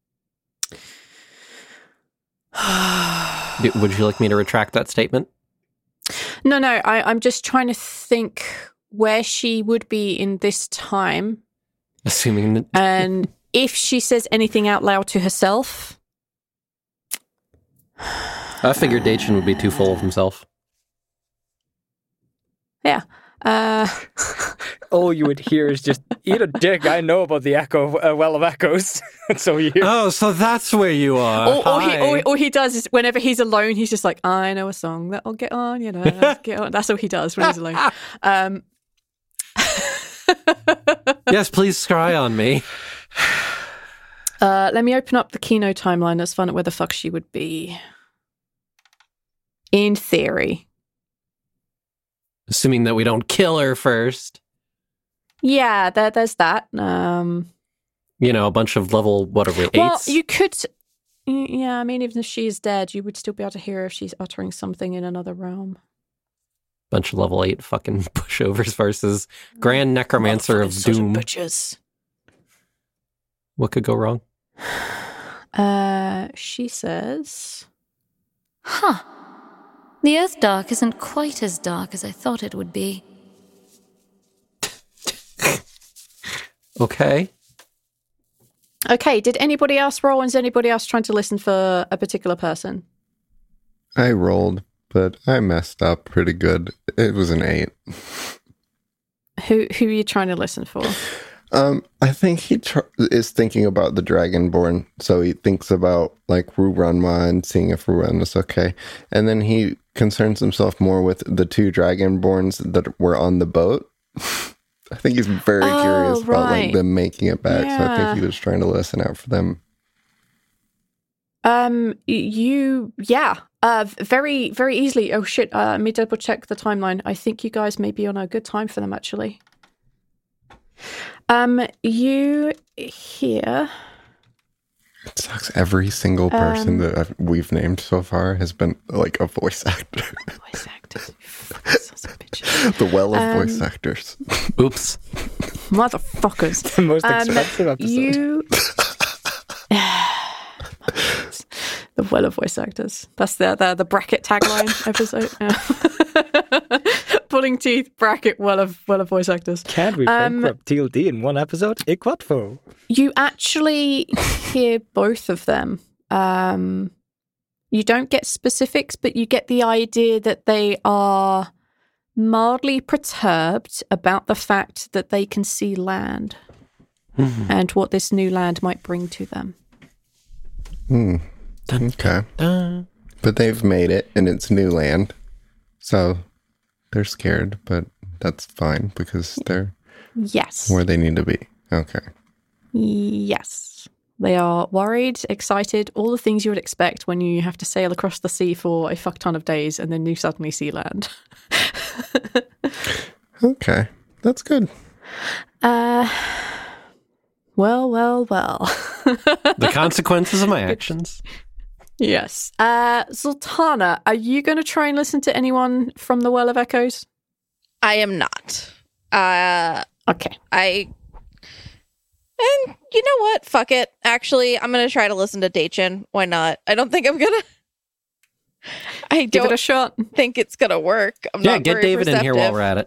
Would you like me to retract that statement? No, I'm just trying to think where she would be in this time. Assuming that... And if she says anything out loud to herself. I figured Daichin would be too full of himself. Yeah. All you would hear is just, eat a dick, I know about the echo, well of echoes. That's all you hear. Oh, so that's where you are. All he does is, whenever he's alone, he's just like, I know a song that'll get on, get on. That's all he does when he's alone. Yes, please scry on me. Let me open up the Kino timeline. Let's find out where the fuck she would be. In theory. Assuming that we don't kill her first. Yeah, there's that. A bunch of level, whatever, 8s. Well, you could... Yeah, I mean, even if she is dead, you would still be able to hear her if she's uttering something in another realm. Bunch of level 8 fucking pushovers versus Grand Necromancer of Doom. Butchers. What could go wrong? She says... Huh. The Earth Dark isn't quite as dark as I thought it would be. Okay. Okay, did anybody else roll? And is anybody else trying to listen for a particular person? I rolled, but I messed up pretty good. It was an 8. Who are you trying to listen for? I think he is thinking about the Dragonborn, so he thinks about Ruranma and seeing if Ruran is okay, and then he concerns himself more with the 2 Dragonborns that were on the boat. I think he's very curious about them making it back, so I think he was trying to listen out for them. Very, very easily. Oh shit, let me double check the timeline. I think you guys may be on a good time for them, actually. You hear... It sucks. Every single person that we've named so far has been like a voice actor. Voice actors. Sons of bitches. The well of voice actors. Oops. Motherfuckers. The most expensive episode. The well of voice actors. That's the bracket tagline episode. Yeah. Pulling teeth, bracket, well of voice actors. Can we bankrupt TLD in one episode? Equatfo. You actually hear both of them. You don't get specifics, but you get the idea that they are mildly perturbed about the fact that they can see land and what this new land might bring to them. Okay. But they've made it, and it's new land. So they're scared, but that's fine because they're where they need to be. Okay. Yes. They are worried, excited, all the things you would expect when you have to sail across the sea for a fuck ton of days and then you suddenly see land. Okay. That's good. Well. The consequences of my actions. Yes. Zoltana, are you going to try and listen to anyone from the Well of Echoes? I am not. Okay. And you know what? Fuck it. Actually, I'm going to try to listen to Daichin. Why not? I don't think I'm going to... Give it a shot. Think it's going to work. I'm not get very David in here while perceptive. we're at it.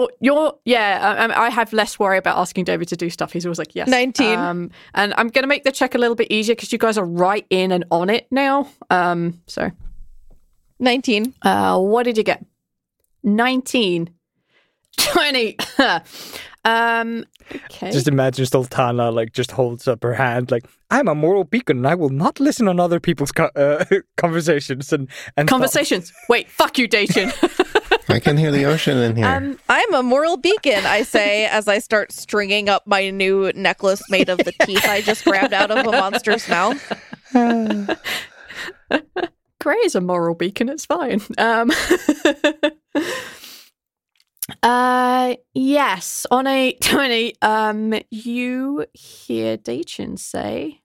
I have less worry about asking David to do stuff. He's always like, yes. 19. And I'm going to make the check a little bit easier because you guys are right in and on it now. So 19. What did you get? 19. 20. Okay. Just imagine Sultana just holds up her hand I'm a moral beacon and I will not listen on other people's conversations and conversations. Wait, fuck you, Daichin. I can hear the ocean in here. I'm a moral beacon, I say, as I start stringing up my new necklace made of the teeth I just grabbed out of a monster's mouth. Gray is a moral beacon, it's fine. Yes, on a 20, you hear Daichin say,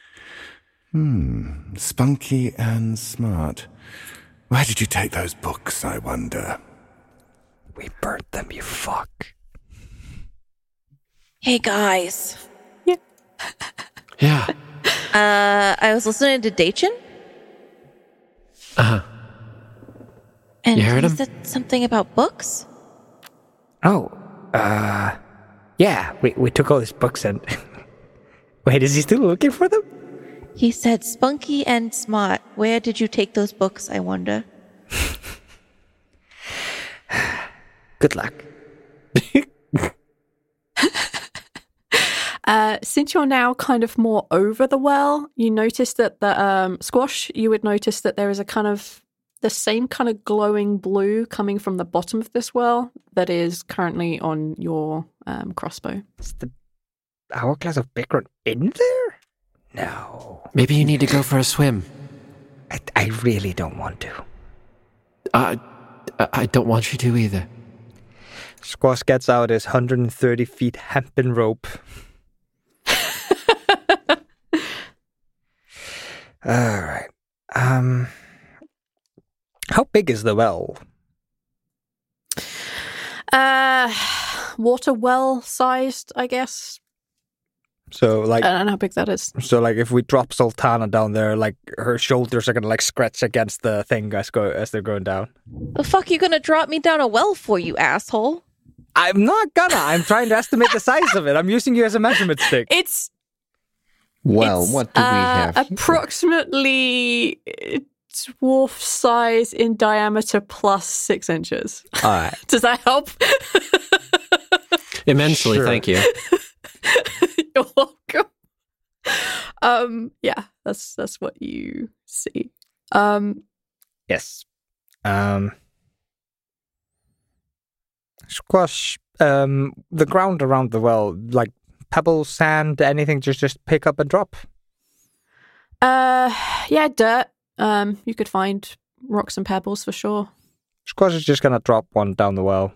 Spunky and smart. Where did you take those books, I wonder? We burnt them, you fuck. Hey, guys. Yeah. I was listening to Daichin. Uh-huh. And You heard he him? said something about books. Oh, yeah, we took all his books and... Wait, is he still looking for them? He said, Spunky and smart. Where did you take those books, I wonder? Good luck. Since you're now kind of more over the well, you notice that the Squash, you would notice that there is the same kind of glowing blue coming from the bottom of this well that is currently on your crossbow. Is the hourglass of Bikron in there? No. Maybe you need to go for a swim. I really don't want to. I don't want you to either. Squash gets out his 130 feet hempen rope. All right. How big is the well? Water well sized, I guess. So I don't know how big that is. So if we drop Sultana down there, her shoulders are gonna scratch against the thing as they're going down. The fuck you gonna drop me down a well for, you asshole? I'm not gonna. I'm trying to estimate the size of it. I'm using you as a measurement stick. What do we have? Approximately dwarf size in diameter plus 6 inches. All right. Does that help? Immensely, Sure. thank you. You're welcome. Yeah, that's what you see. Yes. Squash. The ground around the well, pebbles, sand, anything, just pick up and drop. Yeah, dirt. You could find rocks and pebbles for sure. Squash is just gonna drop one down the well.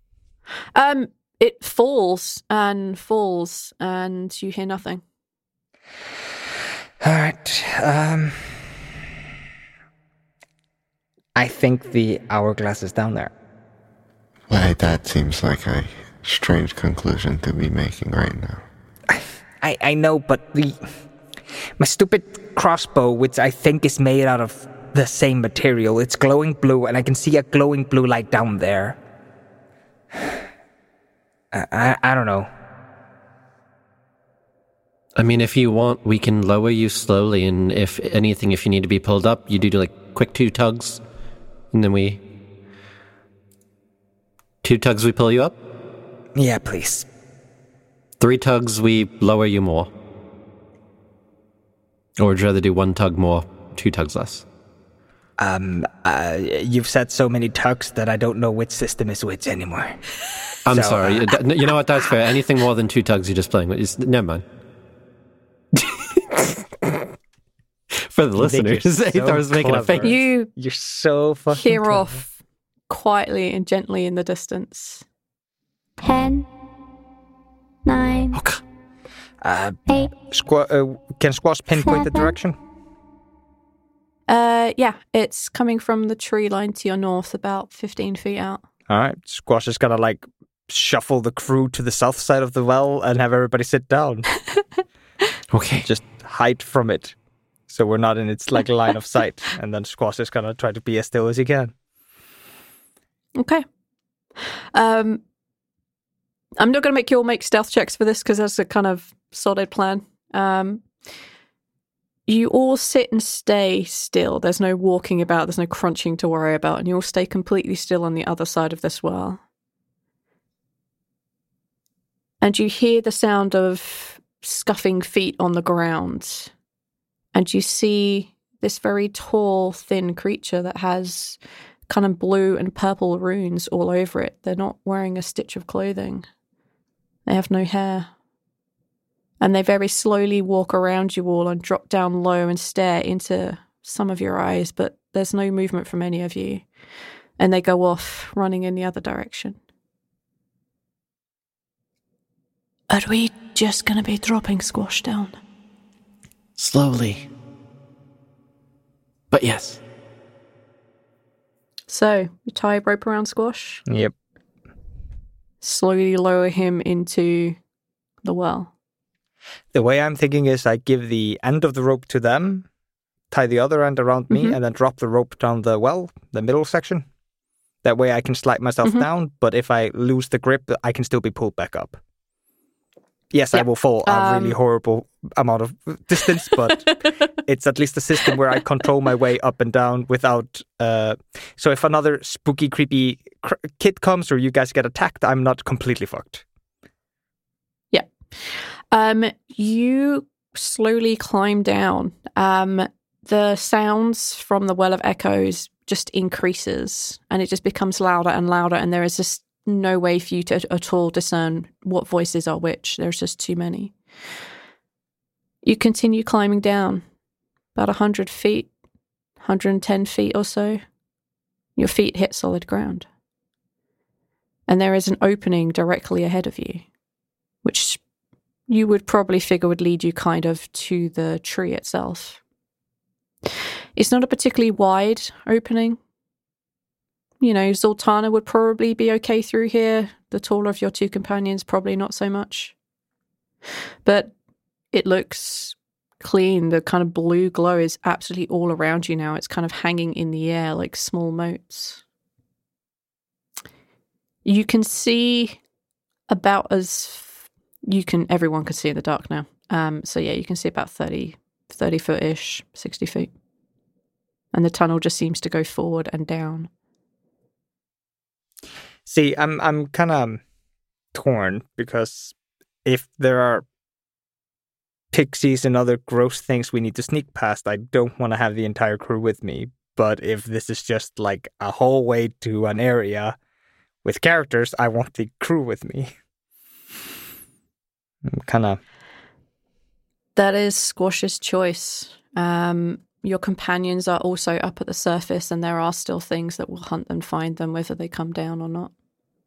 It falls, and you hear nothing. All right. I think the hourglass is down there. Why, that seems like a strange conclusion to be making right now. I know, but my stupid crossbow, which I think is made out of the same material, it's glowing blue, and I can see a glowing blue light down there. I don't know. I mean, if you want, we can lower you slowly, and if anything, if you need to be pulled up, you do like quick 2 tugs, and then 2 tugs we pull you up? Yeah, please. 3 tugs we lower you more. Or would you rather do 1 tug more, 2 tugs less? You've said so many tugs that I don't know which system is which anymore. I'm sorry. You know what? That's fair. Anything more than 2 tugs, you're just playing with. Never mind. For the listeners, I was making a face. You're so fucking hear clever. off quietly and gently in the distance. 10, 9, Okay. 8. Can Squash pinpoint the 7. direction? Yeah, it's coming from the tree line to your north, about 15 feet out. All right. Squash is gonna shuffle the crew to the south side of the well and have everybody sit down. Okay. Just hide from it, so we're not in its line of sight. And then Squash is gonna try to be as still as he can. Okay. I'm not going to make you all make stealth checks for this because that's a kind of solid plan. You all sit and stay still. There's no walking about. There's no crunching to worry about. And you all stay completely still on the other side of this well. And you hear the sound of scuffing feet on the ground. And you see this very tall, thin creature that has kind of blue and purple runes all over it. They're not wearing a stitch of clothing. They have no hair. And they very slowly walk around you all and drop down low and stare into some of your eyes, but there's no movement from any of you. And they go off, running in the other direction. Are we just going to be dropping Squash down? Slowly. But yes. So, you tie a rope around Squash? Yep. Slowly lower him into the well. The way I'm thinking is I give the end of the rope to them, tie the other end around me, and then drop the rope down the well, the middle section. That way I can slide myself down, but if I lose the grip, I can still be pulled back up. Yes, I will fall a really horrible amount of distance, but it's at least a system where I control my way up and down without... so if another spooky, creepy kid comes or you guys get attacked, I'm not completely fucked. Yeah. You slowly climb down. The sounds from the Well of Echoes just increases, and it just becomes louder and louder, and there is just no way for you to at all discern what voices are which. There's just too many. You continue climbing down about 100 feet, 110 feet or so. Your feet hit solid ground. And there is an opening directly ahead of you, which you would probably figure would lead you kind of to the tree itself. It's not a particularly wide opening. You know, Zoltana would probably be okay through here. The taller of your 2 companions, probably not so much. But it looks clean. The kind of blue glow is absolutely all around you now. It's kind of hanging in the air like small motes. You can see about everyone can see in the dark now. So yeah, you can see about 30 foot-ish, 60 feet. And the tunnel just seems to go forward and down. See, I'm kind of torn because if there are pixies and other gross things we need to sneak past, I don't want to have the entire crew with me. But if this is just like a hallway to an area with characters, I want the crew with me. I'm kind of... That is Squash's choice. Your companions are also up at the surface, and there are still things that will hunt and find them, whether they come down or not.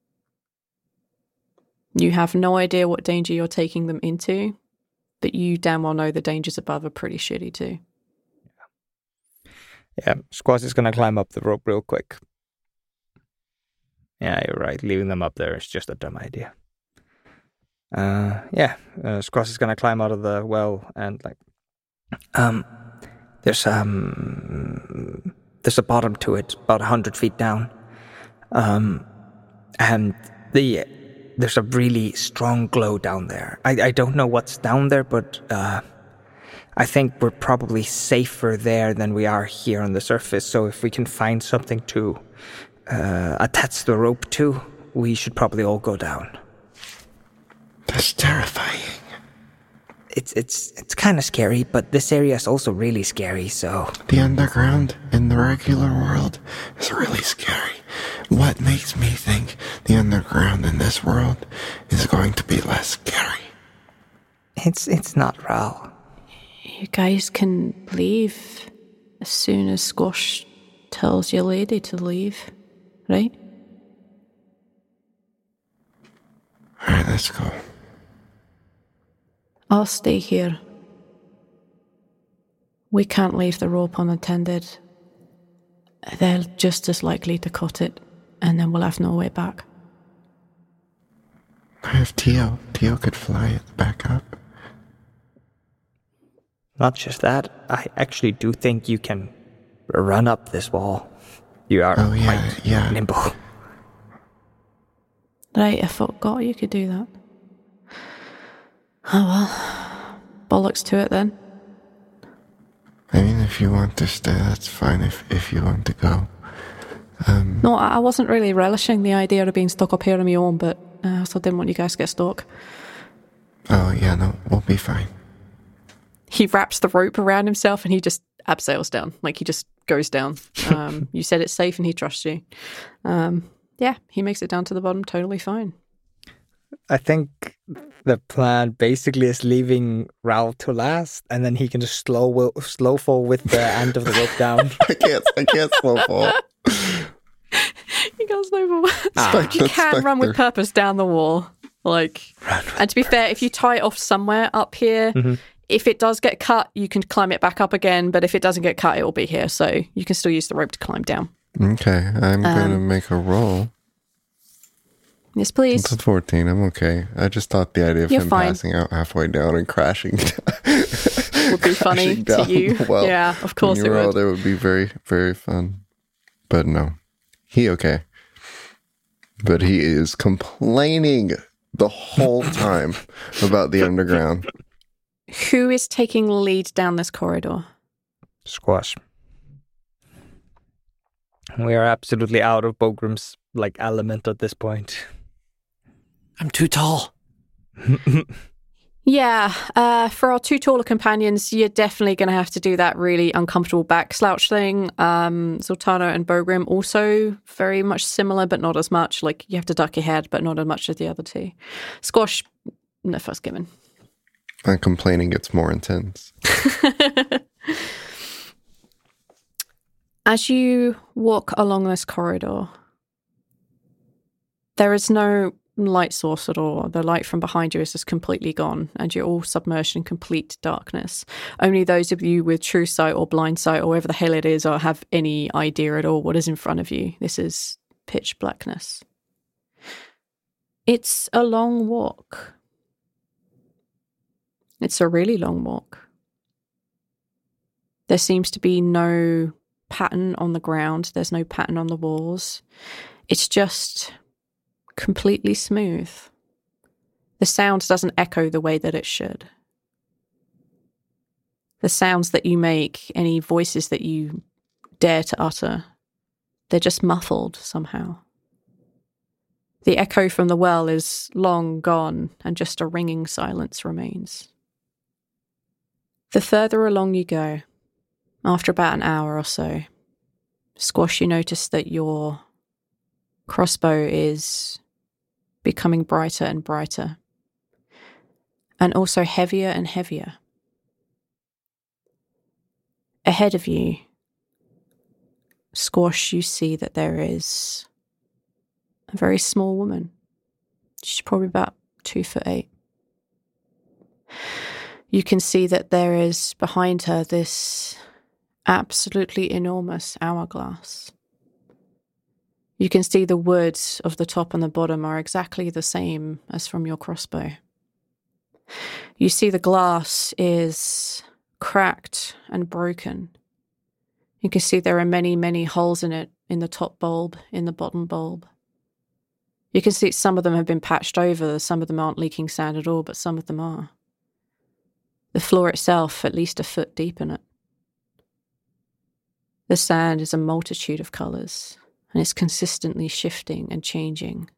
You have no idea what danger you're taking them into, but you damn well know the dangers above are pretty shitty too. Yeah, Squash is gonna climb up the rope real quick. Yeah, you're right. Leaving them up there is just a dumb idea. Squash is gonna climb out of the well and there's a bottom to it, about 100 feet down, and there's a really strong glow down there. I don't know what's down there, but I think we're probably safer there than we are here on the surface. So if we can find something to attach the rope to, we should probably all go down. That's terrifying. It's kind of scary, but this area is also really scary, so... The underground in the regular world is really scary. What makes me think the underground in this world is going to be less scary? It's not, Ral. You guys can leave as soon as Squash tells your lady to leave, right? Alright, let's go. I'll stay here. We can't leave the rope unattended. They're just as likely to cut it, and then we'll have no way back. I have Tio. Tio could fly it back up. Not just that, I actually do think you can run up this wall. You are quite nimble. Right, I forgot you could do that. Oh well, bollocks to it then. I mean, if you want to stay, that's fine. If you want to go. No, I wasn't really relishing the idea of being stuck up here on my own, but I also didn't want you guys to get stuck. Oh, yeah, no, we'll be fine. He wraps the rope around himself and he just abseils down. Like, he just goes down. You said it's safe and he trusts you. Yeah, he makes it down to the bottom totally fine. I think the plan basically is leaving Ral to last, and then he can just slow fall with the end of the rope down. I can't slow fall. You can't slow fall. You can run with purpose down the wall. And to be fair, if you tie it off somewhere up here, if it does get cut, you can climb it back up again. But if it doesn't get cut, it will be here. So you can still use the rope to climb down. Okay, I'm going to make a roll. Yes, please. It's a 14. I'm okay. I just thought the idea of him passing out halfway down and crashing down would be funny to you. Well, yeah, of course it would. It would be very, very fun. But no, he okay. But he is complaining the whole time about the underground. Who is taking lead down this corridor? Squash. We are absolutely out of Bogrim's element at this point. I'm too tall. Yeah, for our two taller companions, you're definitely going to have to do that really uncomfortable back slouch thing. Zoltana and Bogrim also very much similar, but not as much. You have to duck your head, but not as much as the other two. Squash, no fuss given. My complaining gets more intense. As you walk along this corridor, there is no light source at all. The light from behind you is just completely gone, and you're all submerged in complete darkness. Only those of you with true sight or blind sight, or whatever the hell it is, or have any idea at all what is in front of you. This is pitch blackness. It's a long walk. It's a really long walk. There seems to be no pattern on the ground. There's no pattern on the walls. It's just completely smooth. The sound doesn't echo the way that it should. The sounds that you make, any voices that you dare to utter, they're just muffled somehow. The echo from the well is long gone, and just a ringing silence remains. The further along you go, after about an hour or so, Squash, you notice that your crossbow is becoming brighter and brighter, and also heavier and heavier. Ahead of you, Squash, you see that there is a very small woman. She's probably about 2'8". You can see that there is behind her this absolutely enormous hourglass. You can see the woods of the top and the bottom are exactly the same as from your crossbow. You see the glass is cracked and broken. You can see there are many, many holes in it, in the top bulb, in the bottom bulb. You can see some of them have been patched over, some of them aren't leaking sand at all, but some of them are. The floor itself, at least a foot deep in it. The sand is a multitude of colours, and it's consistently shifting and changing.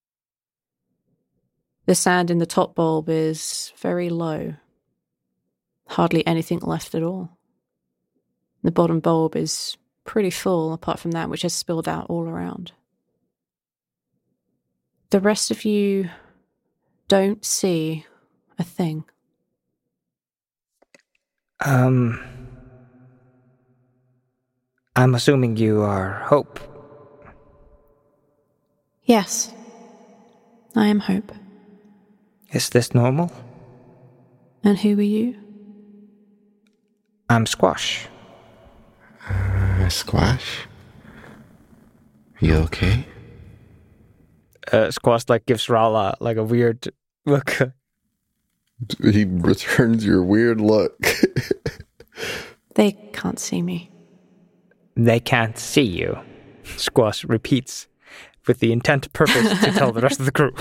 The sand in the top bulb is very low, hardly anything left at all. The bottom bulb is pretty full, apart from that which has spilled out all around. The rest of you don't see a thing. I'm assuming you are Hope. Yes, I am Hope. Is this normal? And who are you? I'm Squash. Squash? You okay? Squash gives Rala a weird look. He returns your weird look. They can't see me. They can't see you, Squash repeats, with the intent purpose to tell the rest of the crew.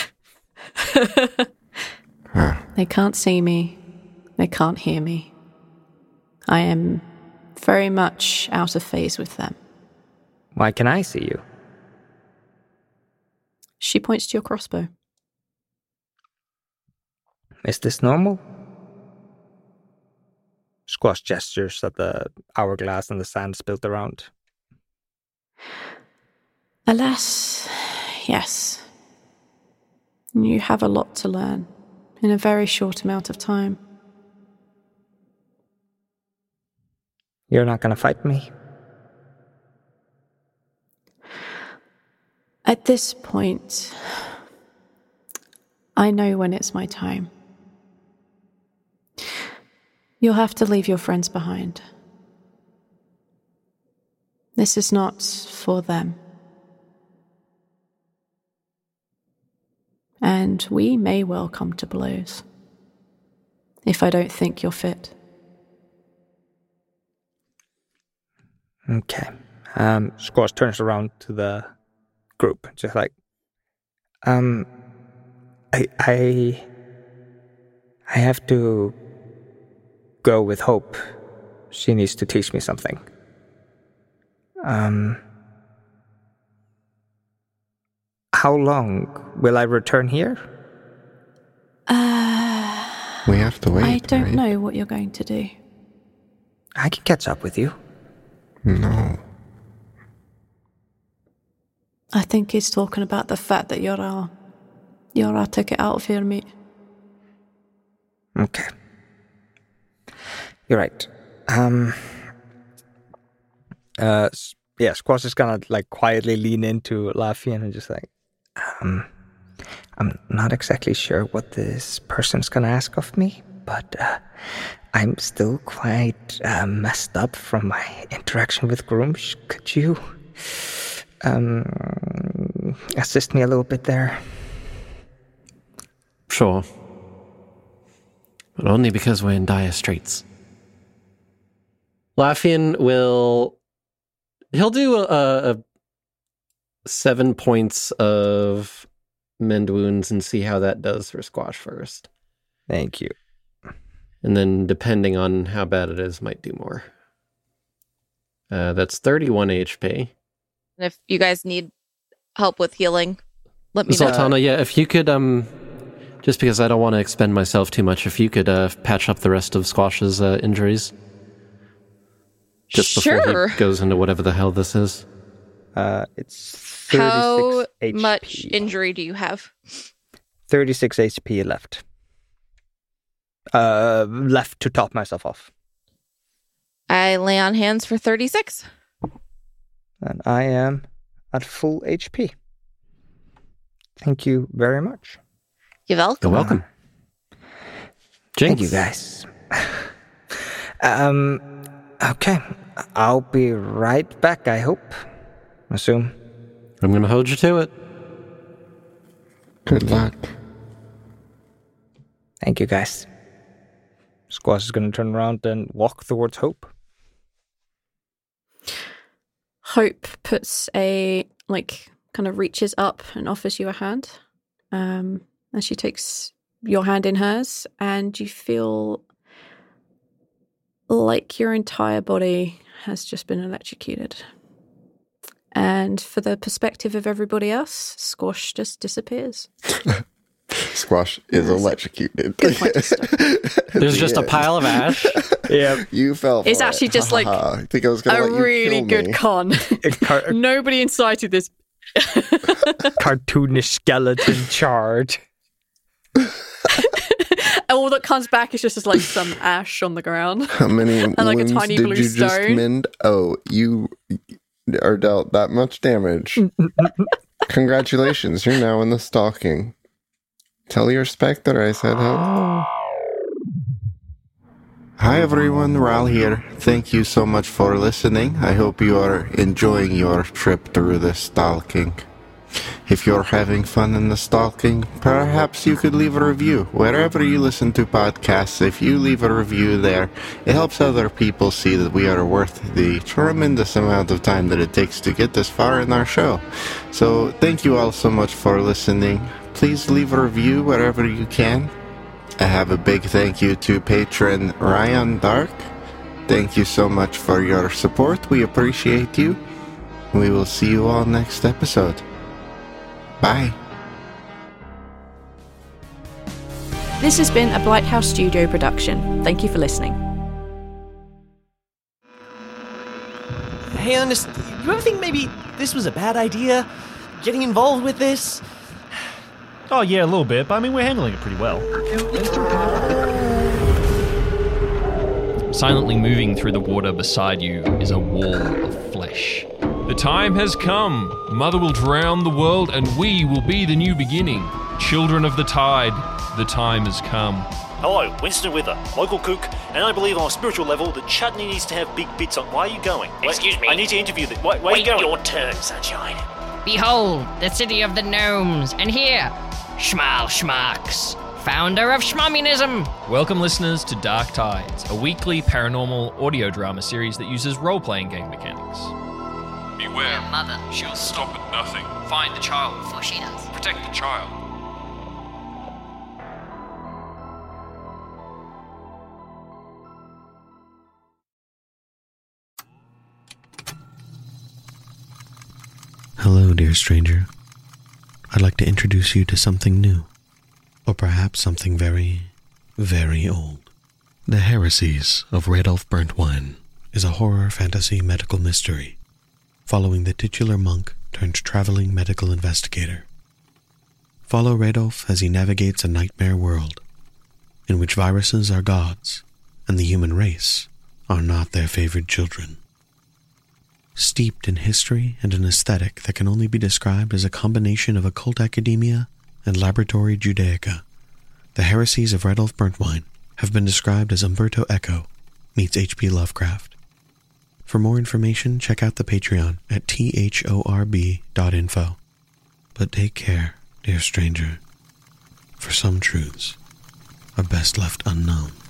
They can't see me. They can't hear me. I am very much out of phase with them. Why can I see you? She points to your crossbow. Is this normal? Squash gestures at the hourglass and the sand spilled around. Alas, yes. You have a lot to learn in a very short amount of time. You're not going to fight me? At this point, I know when it's my time. You'll have to leave your friends behind. This is not for them. And we may well come to blows, if I don't think you're fit. Okay. Squash turns around to the group, just I have to go with Hope. She needs to teach me something. How long will I return here? We have to wait. I don't right? know what you're going to do. I can catch up with you. No. I think he's talking about the fact that you're our ticket out of here, mate. Okay. You're right. Squash is gonna quietly lean into Lafian and just I'm not exactly sure what this person's gonna ask of me, but I'm still quite messed up from my interaction with Grumsh. Could you assist me a little bit there? Sure. But only because we're in dire straits. Lafian he'll do a 7 points of mend wounds and see how that does for Squash first. Thank you. And then depending on how bad it is, might do more. That's 31 HP. And if you guys need help with healing, let me know. Zoltana, yeah, if you could, just because I don't want to expend myself too much, if you could patch up the rest of Squash's injuries. Just before he goes into whatever the hell this is. It's 36 How HP. much injury do you have? 36 HP left. Left to top myself off. I lay on hands for 36. And I am at full HP. Thank you very much. You're welcome. You're welcome. Thank you, guys. Okay. I'll be right back, I hope. Assume. I'm going to hold you to it. Good luck. Thank you, guys. Squash is going to turn around and walk towards Hope. Hope puts kind of reaches up and offers you a hand. And she takes your hand in hers, and you feel like your entire body has just been electrocuted. And for the perspective of everybody else, Squash just disappears. Squash is electrocuted. Good point to start. There's just a pile of ash. Yeah. You fell for It's actually just like I think I was gonna let you really kill good me. con. Nobody incited this. Cartoonish skeleton charge. Oh, All that comes back is just like some ash on the ground. How many and like a wounds tiny did blue you just stone. mend? Oh, you are dealt that much damage. Congratulations, you're now in the stalking. Tell your Spectre I said hello. Hi everyone, Ral here. Thank you so much for listening. I hope you are enjoying your trip through the stalking. If you're having fun in the stalking, perhaps you could leave a review. Wherever you listen to podcasts, if you leave a review there, it helps other people see that we are worth the tremendous amount of time that it takes to get this far in our show. So thank you all so much for listening. Please leave a review wherever you can. I have a big thank you to patron Ryan Dark. Thank you so much for your support. We appreciate you. We will see you all next episode. Bye. This has been a Blight House Studio production. Thank you for listening. Hey, Ernest, you ever think maybe this was a bad idea? Getting involved with this? Oh, yeah, a little bit, but I mean, we're handling it pretty well. Silently moving through the water beside you is a wall of flesh. The time has come. Mother will drown the world and we will be the new beginning. Children of the tide, the time has come. Hello, Winston Wither, local cook, and I believe on a spiritual level that chutney needs to have big bits on. Why are you going? Excuse me. I need to interview this. Where are you going? Your turn, Sunshine. Behold, the city of the gnomes, and here, Schmal Schmarks, founder of Schmommunism. Welcome, listeners, to Dark Tides, a weekly paranormal audio drama series that uses role-playing game mechanics. Beware. Your mother. She'll stop at nothing. Find the child. For she does. Protect the child. Hello, dear stranger. I'd like to introduce you to something new, or perhaps something very, very old. The Heresies of Radolf Burntwine is a horror fantasy medical mystery, following the titular monk turned traveling medical investigator. Follow Radolf as he navigates a nightmare world, in which viruses are gods, and the human race are not their favored children. Steeped in history and an aesthetic that can only be described as a combination of occult academia and laboratory Judaica, the Heresies of Radolf Burntwine have been described as Umberto Eco meets H.P. Lovecraft. For more information, check out the Patreon at thorb.info. But take care, dear stranger, for some truths are best left unknown.